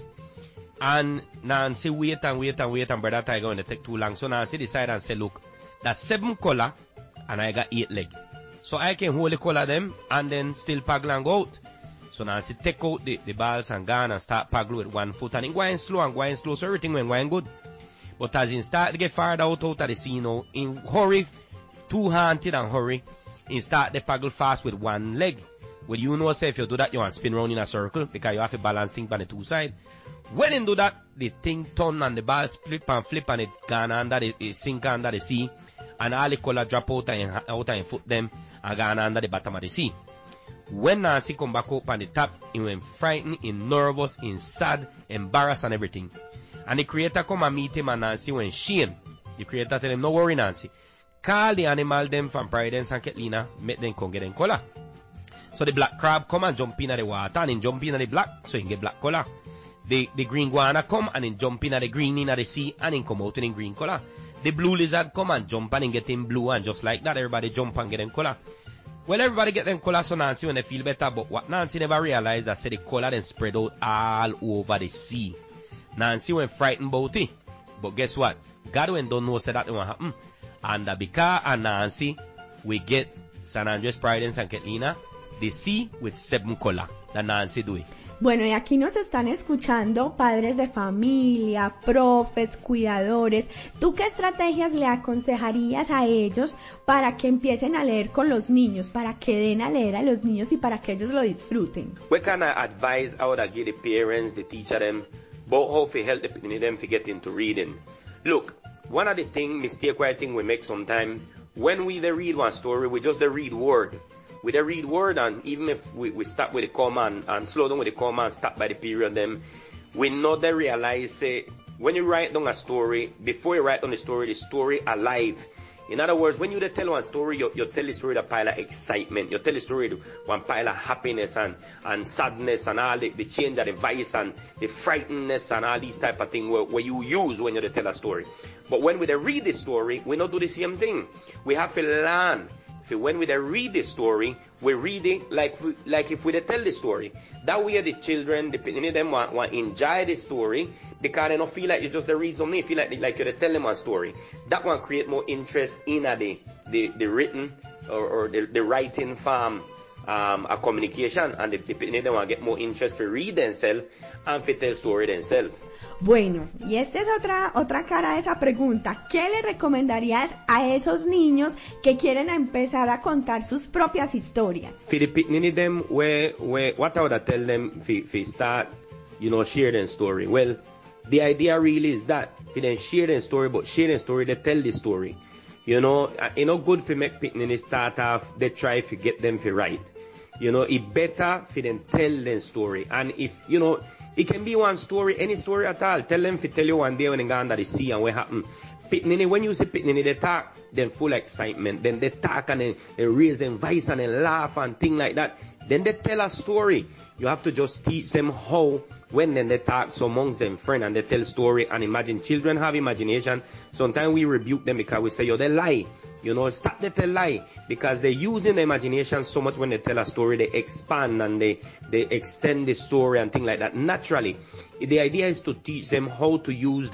And Nancy wait and wait and wait, and Brother Tiger when they take too long. So Nancy decided and say, look, that's seven color and I got eight leg. So I can hold the color them and then still paggle and go out. So Nancy take out the, the balls and gun and start paggle with one foot, and it going slow and going slow, so everything went going good. But as he start to get farther out, out of the sea now, in hurry, two-handed and hurry, he start the paggle fast with one leg. Well, you know, say if you do that, you want to spin around in a circle because you have to balance things on the two sides. When you do that, the thing turn and the ball flip and flip and it gone under the, it sink under the sea, and all the color drop out and out and foot them and gone under the bottom of the sea. When Nancy come back up on the top, he went frightened, he nervous, he sad, embarrassed and everything. And the creator come and meet him, and Nancy went shame. The creator tell him, no worry Nancy, call the animal them from Providence and Catalina, make them come get them color. So the black crab come and jump in at the water, and he jump in at the black, so he can get black color. The, the green guana come and he jump in at the green in at the sea, and he come out in green color. The blue lizard come and jump and he get in blue, and just like that everybody jump and get them color. Well, everybody get them color, so Nancy when they feel better, but what Nancy never realized that say the color then spread out all over the sea. Nancy went frightened about it, but guess what? God when don't know say that won't happen. And uh, because of Nancy, we get San Andres, Providence and Catalina, the sea with seven color that Nancy do it. Bueno, y aquí nos están escuchando padres de familia, profes, cuidadores. ¿Tú qué estrategias le aconsejarías a ellos para que empiecen a leer con los niños, para que den a leer a los niños y para que ellos lo disfruten? What kind of advice I would give the parents, the teacher them, about how to help the, them to get into reading? Look, one of the things, mistake I think we make sometimes, when we they read one story, we just they read word. We they read word, and even if we, we start with the comma and, and slow down with the comma and start by the period, them we know they realize say when you write down a story, before you write down the story, the story alive. In other words, when you they tell one story, you, you tell the story with a pile of excitement. You tell the story with one pile of happiness and, and sadness and all the, the change of the voice and the frightenedness and all these type of things where, where you use when you they tell a story. But when we they read the story, we not do the same thing. We have to learn. When we read the story, we read it like like if we tell the story. That way the children, the any of them want, want enjoy the story because they don't feel like you just read something. They feel like like you tell them a story. That one create more interest in the the, the written or, or the, the writing form um, a communication, and the, the any of them want get more interest to read themselves and to tell story themselves. Bueno, y esta es otra otra cara de esa pregunta. ¿Qué le recomendarías a esos niños que quieren empezar a contar sus propias historias? For the picnic them, where where what I would tell them if if start, you know, share their story. Well, the idea really is that for them share their story, but share their story, they tell the story. You know, you know, good for make picnic start off. They try to get them to write. You know, it better for them tell their story, and if you know. It can be one story, any story at all. Tell them to tell you one day when they go under the sea and what happened. Pitnini, when you see Pitnini, they talk, then full excitement. Then they talk and they, they raise their voice and they laugh and things like that. Then they tell a story. You have to just teach them how, when then they talk so amongst them friends and they tell story. And imagine, children have imagination. Sometimes we rebuke them because we say, yo, they lie. You know, stop they tell lie. Because they're using the imagination so much when they tell a story. They expand and they, they extend the story and things like that naturally. The idea is to teach them how to use that.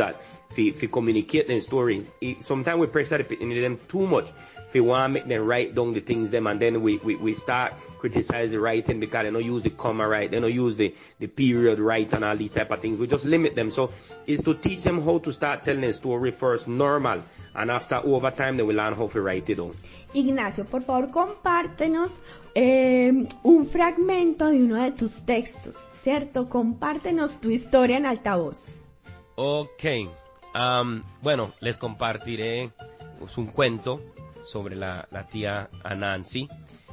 fi fi communicate them stories. It, sometimes we pressure them too much. If we want to make them write down the things them, and then we, we, we start criticize the writing because they don't use the comma right, they don't use the, the period right and all these type of things. We just limit them. So it's to teach them how to start telling a story first normal, and after over time they will learn how to write it down. Ignacio, por favor, compártenos eh, un fragmento de uno de tus textos, ¿cierto? Compártenos tu historia en altavoz. Ok, um, bueno, les compartiré pues, un cuento sobre la, la tía Anansi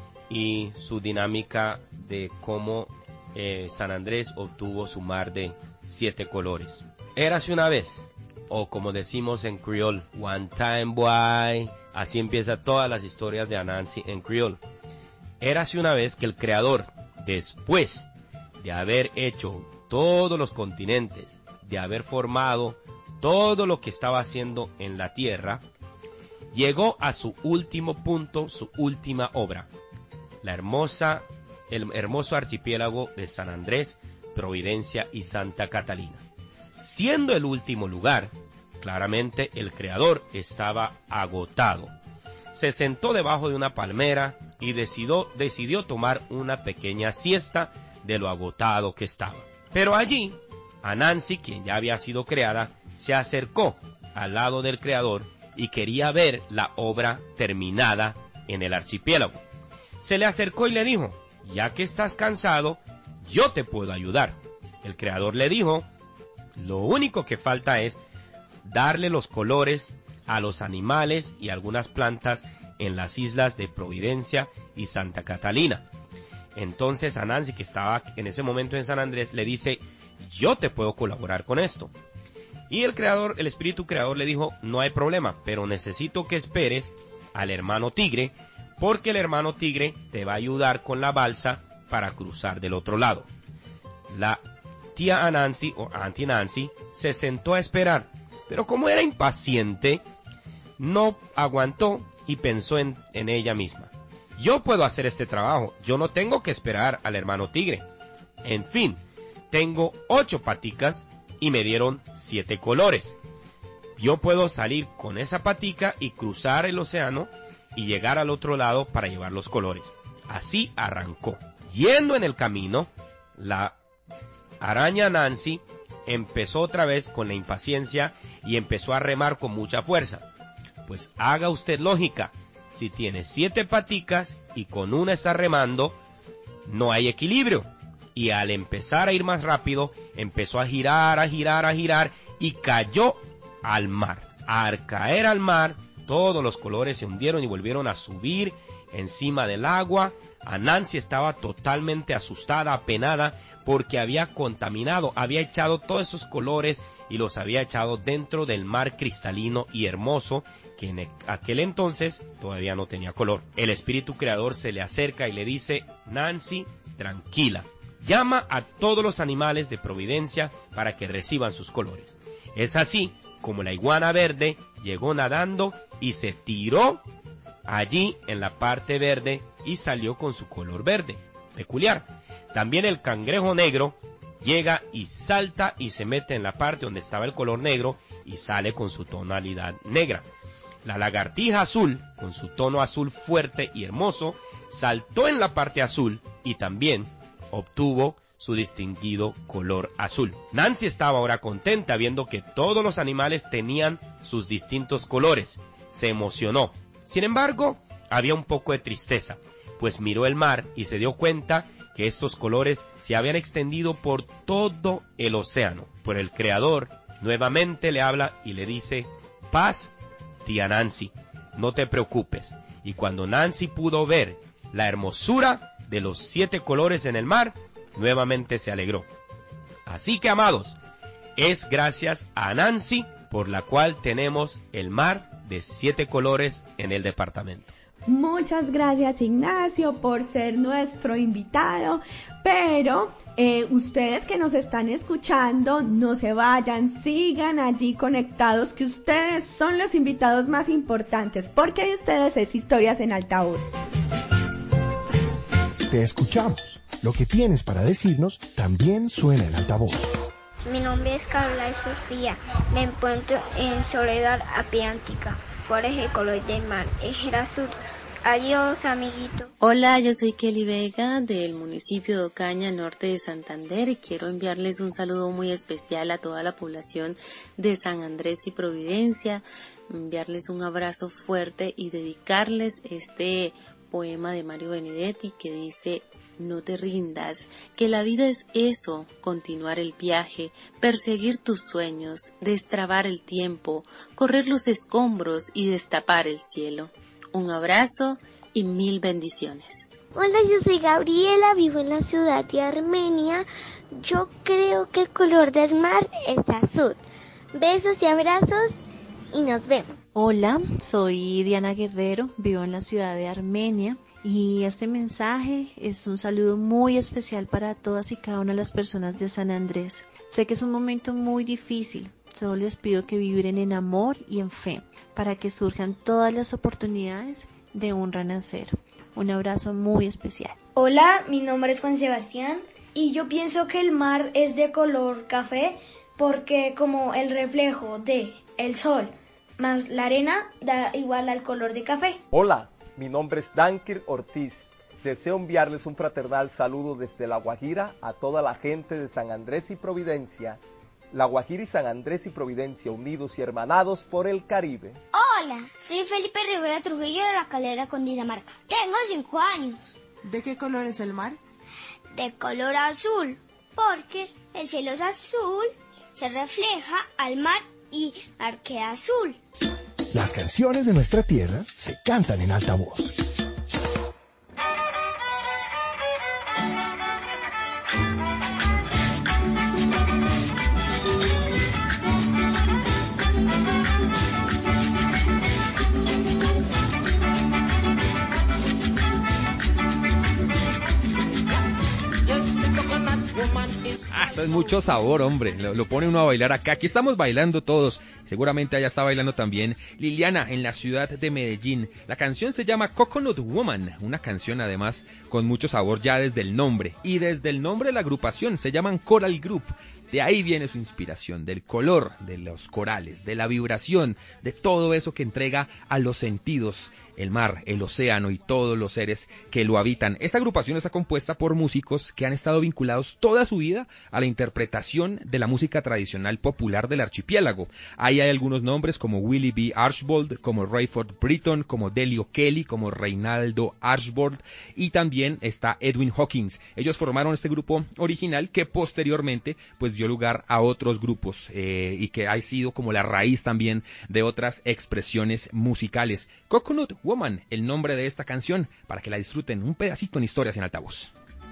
y su dinámica de cómo eh, San Andrés obtuvo su mar de siete colores. Érase una vez, o como decimos en criol, one time boy. Así empieza todas las historias de Anansi en criol. Érase una vez que el creador, después de haber hecho todos los continentes, de haber formado todo lo que estaba haciendo en la tierra, llegó a su último punto, su última obra, la hermosa, el hermoso archipiélago de San Andrés, Providencia y Santa Catalina. Siendo el último lugar, claramente el creador estaba agotado. Se sentó debajo de una palmera y decidió, decidió tomar una pequeña siesta de lo agotado que estaba. Pero allí, Anansi, quien ya había sido creada, se acercó al lado del creador y quería ver la obra terminada en el archipiélago. Se le acercó y le dijo, ya que estás cansado, yo te puedo ayudar. El creador le dijo, lo único que falta es darle los colores a los animales y algunas plantas en las islas de Providencia y Santa Catalina. Entonces Anansi, que estaba en ese momento en San Andrés, le dice, yo te puedo colaborar con esto. Y el creador, el espíritu creador le dijo, no hay problema, pero necesito que esperes al hermano tigre, porque el hermano tigre te va a ayudar con la balsa para cruzar del otro lado. La tía Anansi, o Auntie Nancy, se sentó a esperar, pero como era impaciente, no aguantó y pensó en, en ella misma. Yo puedo hacer este trabajo, yo no tengo que esperar al hermano tigre. En fin, tengo ocho paticas y me dieron siete colores. Yo puedo salir con esa patica y cruzar el océano y llegar al otro lado para llevar los colores. Así arrancó. Yendo en el camino, la araña Nancy empezó otra vez con la impaciencia y empezó a remar con mucha fuerza. Pues haga usted lógica, si tiene siete paticas y con una está remando, no hay equilibrio. Y al empezar a ir más rápido, empezó a girar, a girar, a girar y cayó al mar. Al caer al mar, todos los colores se hundieron y volvieron a subir encima del agua. Anansi estaba totalmente asustada, apenada, porque había contaminado, había echado todos esos colores y los había echado dentro del mar cristalino y hermoso, que en aquel entonces todavía no tenía color. El espíritu creador se le acerca y le dice, Nancy, tranquila. Llama a todos los animales de Providencia para que reciban sus colores. Es así como la iguana verde llegó nadando y se tiró allí en la parte verde y salió con su color verde peculiar. También el cangrejo negro llega y salta y se mete en la parte donde estaba el color negro y sale con su tonalidad negra. La lagartija azul, con su tono azul fuerte y hermoso, saltó en la parte azul y también obtuvo su distinguido color azul. Nancy estaba ahora contenta viendo que todos los animales tenían sus distintos colores. Se emocionó. Sin embargo, había un poco de tristeza, pues miró el mar y se dio cuenta que estos colores se habían extendido por todo el océano. Pero el creador nuevamente le habla y le dice, paz, tía Nancy, no te preocupes. Y cuando Nancy pudo ver la hermosura de los siete colores en el mar, nuevamente se alegró. Así que, amados, es gracias a Nancy por la cual tenemos el mar de siete colores en el departamento. Muchas gracias, Ignacio, por ser nuestro invitado, pero eh, ustedes que nos están escuchando, no se vayan, sigan allí conectados, que ustedes son los invitados más importantes, porque de ustedes es Historias en Altavoz. Te escuchamos. Lo que tienes para decirnos también suena en altavoz. Mi nombre es Carla Sofía. Me encuentro en Soledad Atlántica. ¿Cuál es el color del mar? Es el azul. Adiós, amiguito. Hola, yo soy Kelly Vega del municipio de Ocaña, norte de Santander, y quiero enviarles un saludo muy especial a toda la población de San Andrés y Providencia, enviarles un abrazo fuerte y dedicarles este poema de Mario Benedetti que dice: no te rindas, que la vida es eso, continuar el viaje, perseguir tus sueños, destrabar el tiempo, correr los escombros y destapar el cielo. Un abrazo y mil bendiciones. Hola, yo soy Gabriela, vivo en la ciudad de Armenia. Yo creo que el color del mar es azul. Besos y abrazos y nos vemos. Hola, soy Diana Guerrero, vivo en la ciudad de Armenia y este mensaje es un saludo muy especial para todas y cada una de las personas de San Andrés. Sé que es un momento muy difícil, solo les pido que vibren en amor y en fe para que surjan todas las oportunidades de un renacer. Un abrazo muy especial. Hola, mi nombre es Juan Sebastián y yo pienso que el mar es de color café porque como el reflejo de el sol más la arena da igual al color de café. Hola, mi nombre es Dankir Ortiz. Deseo enviarles un fraternal saludo desde La Guajira a toda la gente de San Andrés y Providencia. La Guajira y San Andrés y Providencia unidos y hermanados por el Caribe. Hola, soy Felipe Rivera Trujillo de La Calera, Cundinamarca. Tengo cinco años. ¿De qué color es el mar? De color azul, porque el cielo es azul, se refleja al mar y mar queda azul. Las canciones de nuestra tierra se cantan en alta voz. Ah, eso es mucho sabor, hombre. Lo, lo pone uno a bailar acá. Aquí estamos bailando todos. Seguramente allá está bailando también Liliana en la ciudad de Medellín. La canción se llama Coconut Woman. Una canción además con mucho sabor ya desde el nombre. Y desde el nombre de la agrupación se llaman Coral Group. De ahí viene su inspiración, del color, de los corales, de la vibración, de todo eso que entrega a los sentidos el mar, el océano y todos los seres que lo habitan. Esta agrupación está compuesta por músicos que han estado vinculados toda su vida a la interpretación de la música tradicional popular del archipiélago. Ahí hay algunos nombres como Willie B. Archbold, como Rayford Britton, como Delio Kelly, como Reinaldo Archbold y también está Edwin Hawkins. Ellos formaron este grupo original que posteriormente pues dio lugar a otros grupos eh, y que ha sido como la raíz también de otras expresiones musicales. Coconut Woman, el nombre de esta canción, para que la disfruten un pedacito en Historias en Altavoz.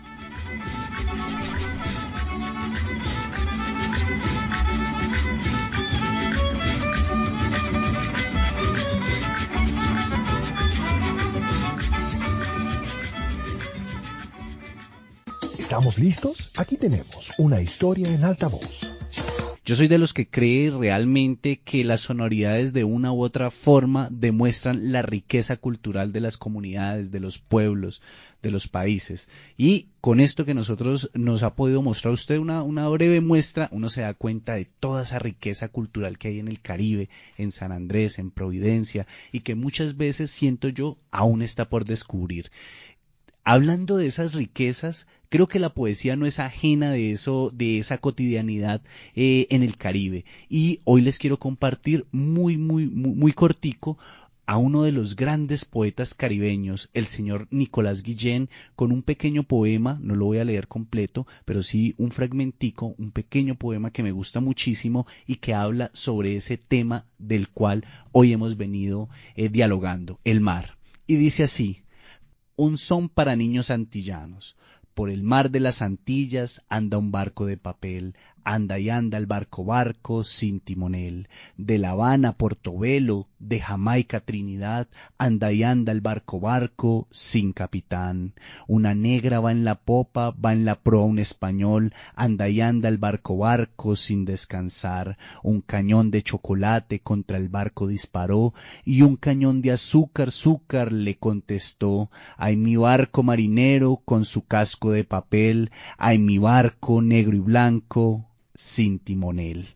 ¿Estamos listos? Aquí tenemos una historia en altavoz. Yo soy de los que cree realmente que las sonoridades de una u otra forma demuestran la riqueza cultural de las comunidades, de los pueblos, de los países. Y con esto que nosotros nos ha podido mostrar usted una, una breve muestra, uno se da cuenta de toda esa riqueza cultural que hay en el Caribe, en San Andrés, en Providencia, y que muchas veces siento yo aún está por descubrir. Hablando de esas riquezas, creo que la poesía no es ajena de eso, de esa cotidianidad eh, en el Caribe. Y hoy les quiero compartir muy, muy, muy, muy cortico a uno de los grandes poetas caribeños, el señor Nicolás Guillén, con un pequeño poema, no lo voy a leer completo, pero sí un fragmentico, un pequeño poema que me gusta muchísimo y que habla sobre ese tema del cual hoy hemos venido eh, dialogando, el mar. Y dice así: un son para niños antillanos. Por el mar de las Antillas anda un barco de papel, anda y anda el barco barco sin timonel. De La Habana a Portobelo, de Jamaica a Trinidad, anda y anda el barco barco sin capitán. Una negra va en la popa, va en la proa un español, anda y anda el barco barco sin descansar. Un cañón de chocolate contra el barco disparó, y un cañón de azúcar, azúcar le contestó. Ay, mi barco marinero con su casco de papel, ay, mi barco negro y blanco, sin timonel.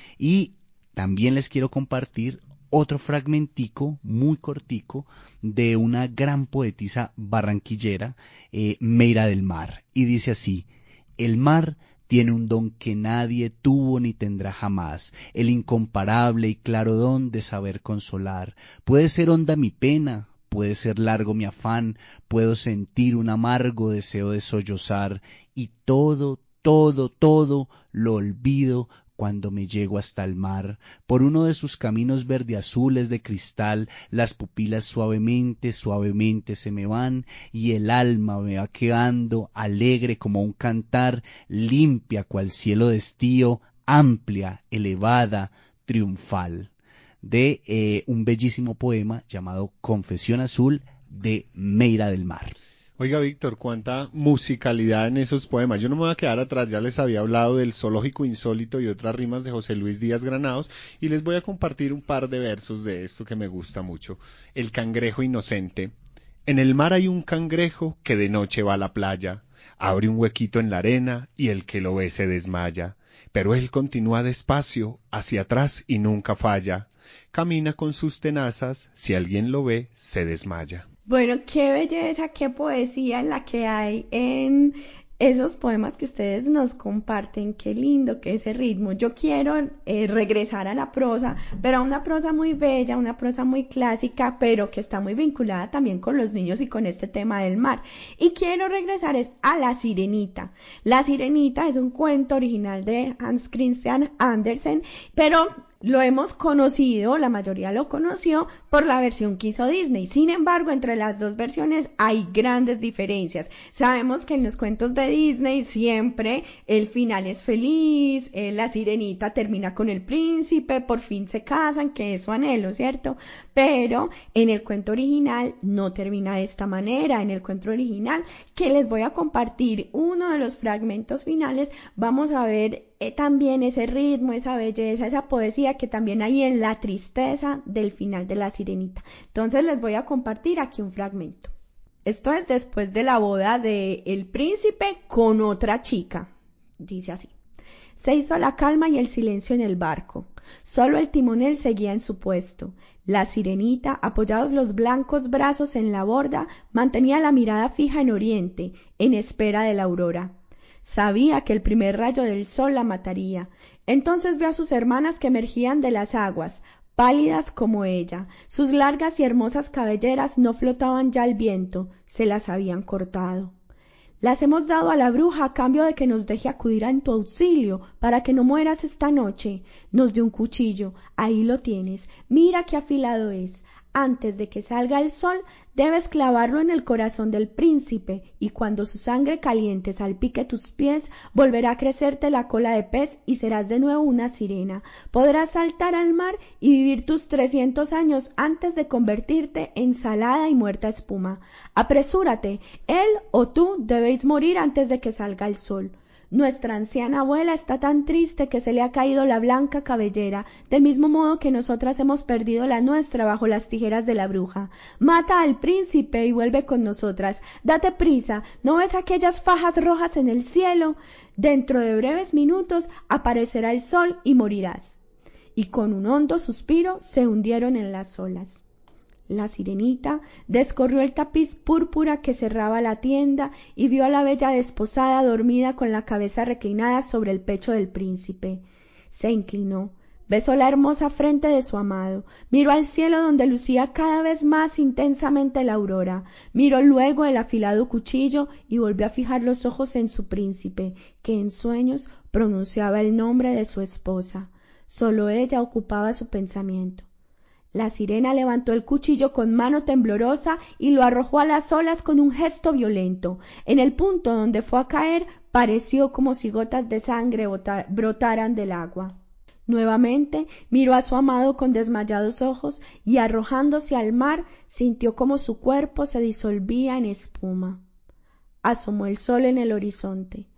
Y también les quiero compartir otro fragmentico muy cortico de una gran poetisa barranquillera, eh, Meira del Mar, y dice así: el mar tiene un don que nadie tuvo ni tendrá jamás, el incomparable y claro don de saber consolar. Puede ser honda mi pena, puede ser largo mi afán, puedo sentir un amargo deseo de sollozar, y todo, todo, todo lo olvido cuando me llego hasta el mar. Por uno de sus caminos verdeazules de cristal, las pupilas suavemente, suavemente se me van, y el alma me va quedando alegre como un cantar, limpia cual cielo de estío, amplia, elevada, triunfal. De eh, un bellísimo poema llamado Confesión Azul, de Meira del Mar. Oiga, Víctor, cuánta musicalidad en esos poemas. Yo no me voy a quedar atrás, ya les había hablado del Zoológico Insólito y otras rimas de José Luis Díaz Granados, y les voy a compartir un par de versos de esto que me gusta mucho. El cangrejo inocente. En el mar hay un cangrejo que de noche va a la playa, abre un huequito en la arena y el que lo ve se desmaya, pero él continúa despacio, hacia atrás y nunca falla. Camina con sus tenazas, si alguien lo ve, se desmaya. Bueno, qué belleza, qué poesía la que hay en esos poemas que ustedes nos comparten, qué lindo que ese ritmo. Yo quiero eh, regresar a la prosa, pero a una prosa muy bella, una prosa muy clásica, pero que está muy vinculada también con los niños y con este tema del mar. Y quiero regresar es a La Sirenita. La Sirenita es un cuento original de Hans Christian Andersen, pero lo hemos conocido, la mayoría lo conoció por la versión que hizo Disney. Sin embargo, entre las dos versiones hay grandes diferencias. Sabemos que en los cuentos de Disney siempre el final es feliz, eh, la sirenita termina con el príncipe, por fin se casan, que es su anhelo, ¿cierto? Pero en el cuento original no termina de esta manera. En el cuento original, que les voy a compartir uno de los fragmentos finales, vamos a ver Eh, también ese ritmo, esa belleza, esa poesía que también hay en la tristeza del final de La Sirenita. Entonces les voy a compartir aquí un fragmento. Esto es después de la boda de el príncipe con otra chica. Dice así: se hizo la calma y el silencio en el barco. Solo el timonel seguía en su puesto. La Sirenita, apoyados los blancos brazos en la borda, mantenía la mirada fija en oriente, en espera de la aurora. Sabía que el primer rayo del sol la mataría. Entonces vio a sus hermanas que emergían de las aguas, pálidas como ella. Sus largas y hermosas cabelleras no flotaban ya al viento, se las habían cortado. Las hemos dado a la bruja a cambio de que nos deje acudir en tu auxilio, para que no mueras esta noche. Nos dio un cuchillo, ahí lo tienes, mira qué afilado es. Antes de que salga el sol, debes clavarlo en el corazón del príncipe, y cuando su sangre caliente salpique tus pies, volverá a crecerte la cola de pez y serás de nuevo una sirena. Podrás saltar al mar y vivir tus trescientos años antes de convertirte en salada y muerta espuma. Apresúrate, él o tú debéis morir antes de que salga el sol. Nuestra anciana abuela está tan triste que se le ha caído la blanca cabellera, del mismo modo que nosotras hemos perdido la nuestra bajo las tijeras de la bruja. Mata al príncipe y vuelve con nosotras. Date prisa, ¿no ves aquellas fajas rojas en el cielo? Dentro de breves minutos aparecerá el sol y morirás. Y con un hondo suspiro se hundieron en las olas. La Sirenita descorrió el tapiz púrpura que cerraba la tienda y vio a la bella desposada dormida con la cabeza reclinada sobre el pecho del príncipe. Se inclinó, besó la hermosa frente de su amado, miró al cielo donde lucía cada vez más intensamente la aurora, miró luego el afilado cuchillo y volvió a fijar los ojos en su príncipe, que en sueños pronunciaba el nombre de su esposa. Solo ella ocupaba su pensamiento. La sirena levantó el cuchillo con mano temblorosa y lo arrojó a las olas con un gesto violento. En el punto donde fue a caer, pareció como si gotas de sangre brotaran del agua. Nuevamente miró a su amado con desmayados ojos y, arrojándose al mar, sintió como su cuerpo se disolvía en espuma. Asomó el sol en el horizonte.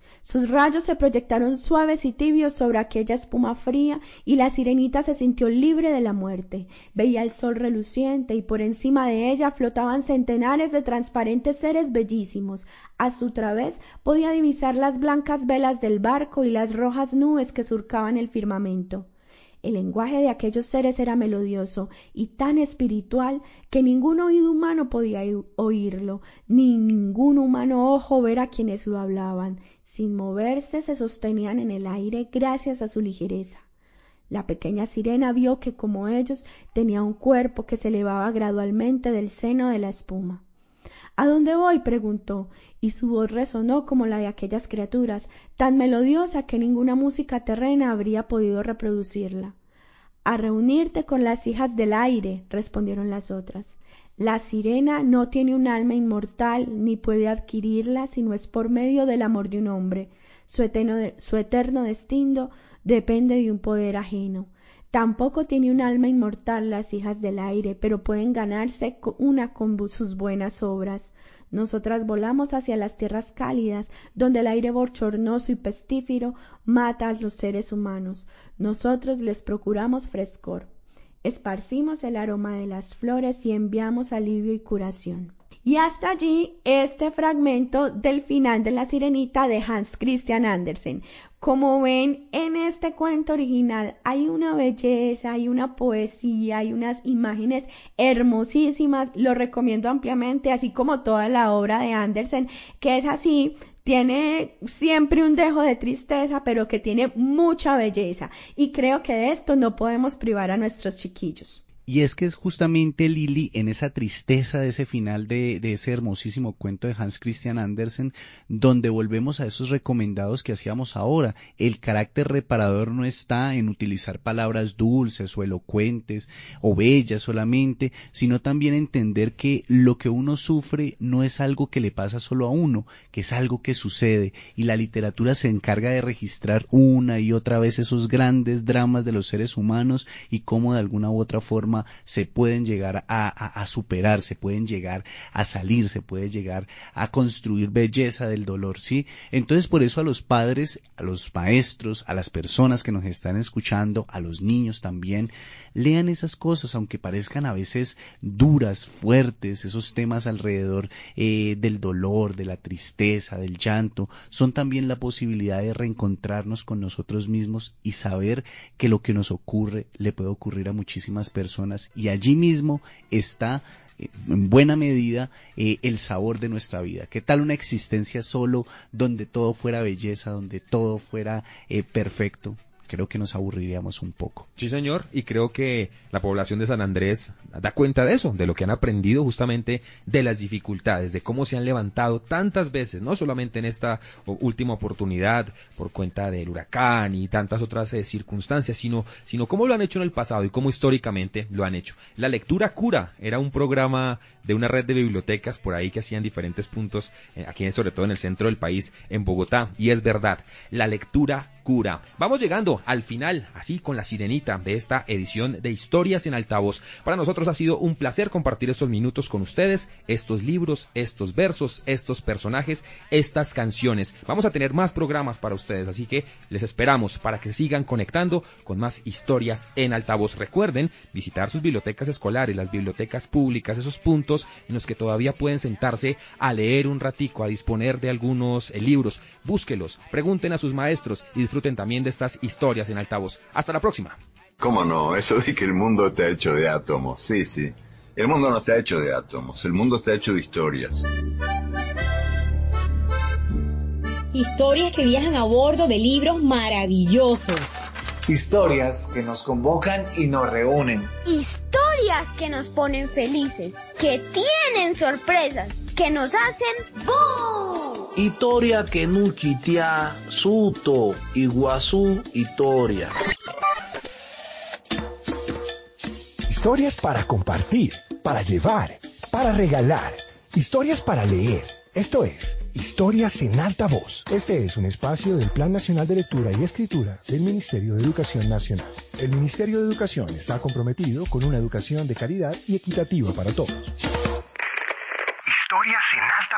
Sus rayos se proyectaron suaves y tibios sobre aquella espuma fría y la sirenita se sintió libre de la muerte. Veía el sol reluciente y por encima de ella flotaban centenares de transparentes seres bellísimos. A su través podía divisar las blancas velas del barco y las rojas nubes que surcaban el firmamento. El lenguaje de aquellos seres era melodioso y tan espiritual que ningún oído humano podía oírlo, ni ningún humano ojo ver a quienes lo hablaban. Sin moverse se sostenían en el aire gracias a su ligereza. La pequeña sirena vio que, como ellos, tenía un cuerpo que se elevaba gradualmente del seno de la espuma. ¿A dónde voy?, preguntó, y su voz resonó como la de aquellas criaturas, tan melodiosa que ninguna música terrena habría podido reproducirla. A reunirte con las hijas del aire, respondieron las otras. La sirena no tiene un alma inmortal ni puede adquirirla si no es por medio del amor de un hombre. Su eterno, su eterno destino depende de un poder ajeno. Tampoco tiene un alma inmortal las hijas del aire, pero pueden ganarse una con sus buenas obras. Nosotras volamos hacia las tierras cálidas, donde el aire bochornoso y pestífero mata a los seres humanos. Nosotros les procuramos frescor. Esparcimos el aroma de las flores y enviamos alivio y curación. Y hasta allí este fragmento del final de La Sirenita de Hans Christian Andersen. Como ven, en este cuento original hay una belleza, hay una poesía, hay unas imágenes hermosísimas. Lo recomiendo ampliamente, así como toda la obra de Andersen, que es así. Tiene siempre un dejo de tristeza, pero que tiene mucha belleza. Y creo que de esto no podemos privar a nuestros chiquillos. Y es que es justamente, Lili, en esa tristeza de ese final de, de ese hermosísimo cuento de Hans Christian Andersen, donde volvemos a esos recomendados que hacíamos ahora. El carácter reparador no está en utilizar palabras dulces o elocuentes o bellas solamente, sino también entender que lo que uno sufre no es algo que le pasa solo a uno, que es algo que sucede, y la literatura se encarga de registrar una y otra vez esos grandes dramas de los seres humanos y cómo de alguna u otra forma se pueden llegar a, a, a superar, se pueden llegar a salir, se puede llegar a construir belleza del dolor, ¿sí? Entonces, por eso a los padres, a los maestros, a las personas que nos están escuchando, a los niños también, lean esas cosas, aunque parezcan a veces duras, fuertes, esos temas alrededor eh, del dolor, de la tristeza, del llanto, son también la posibilidad de reencontrarnos con nosotros mismos y saber que lo que nos ocurre le puede ocurrir a muchísimas personas. Y allí mismo está eh, en buena medida eh, el sabor de nuestra vida. ¿Qué tal una existencia solo donde todo fuera belleza, donde todo fuera eh, perfecto? Creo que nos aburriríamos un poco. Sí, señor, y creo que la población de San Andrés da cuenta de eso, de lo que han aprendido justamente de las dificultades, de cómo se han levantado tantas veces, no solamente en esta última oportunidad por cuenta del huracán y tantas otras eh, circunstancias, sino, sino cómo lo han hecho en el pasado y cómo históricamente lo han hecho. La lectura cura era un programa de una red de bibliotecas por ahí que hacían diferentes puntos, eh, aquí sobre todo en el centro del país, en Bogotá, y es verdad, la lectura cura. Vamos llegando al final, así con La Sirenita, de esta edición de Historias en Altavoz. Para nosotros ha sido un placer compartir estos minutos con ustedes, estos libros, estos versos, estos personajes, estas canciones. Vamos a tener más programas para ustedes, así que les esperamos para que sigan conectando con más Historias en Altavoz. Recuerden visitar sus bibliotecas escolares, las bibliotecas públicas, esos puntos en los que todavía pueden sentarse a leer un ratico, a disponer de algunos eh, libros. Búsquelos, pregunten a sus maestros y disfruten también de estas historias en Altavoz. Hasta la próxima. ¿Cómo no? Eso de que el mundo está hecho de átomos. Sí, sí. El mundo no está hecho de átomos. El mundo está hecho de historias. Historias que viajan a bordo de libros maravillosos. Historias que nos convocan y nos reúnen. Historias que nos ponen felices, que tienen sorpresas, que nos hacen ¡boom! Historia que nuchitia, suto, iguazú, historia. Historias para compartir, para llevar, para regalar. Historias para leer. Esto es Historias en Altavoz. Este es un espacio del Plan Nacional de Lectura y Escritura del Ministerio de Educación Nacional. El Ministerio de Educación está comprometido con una educación de calidad y equitativa para todos. Historias en Altavoz.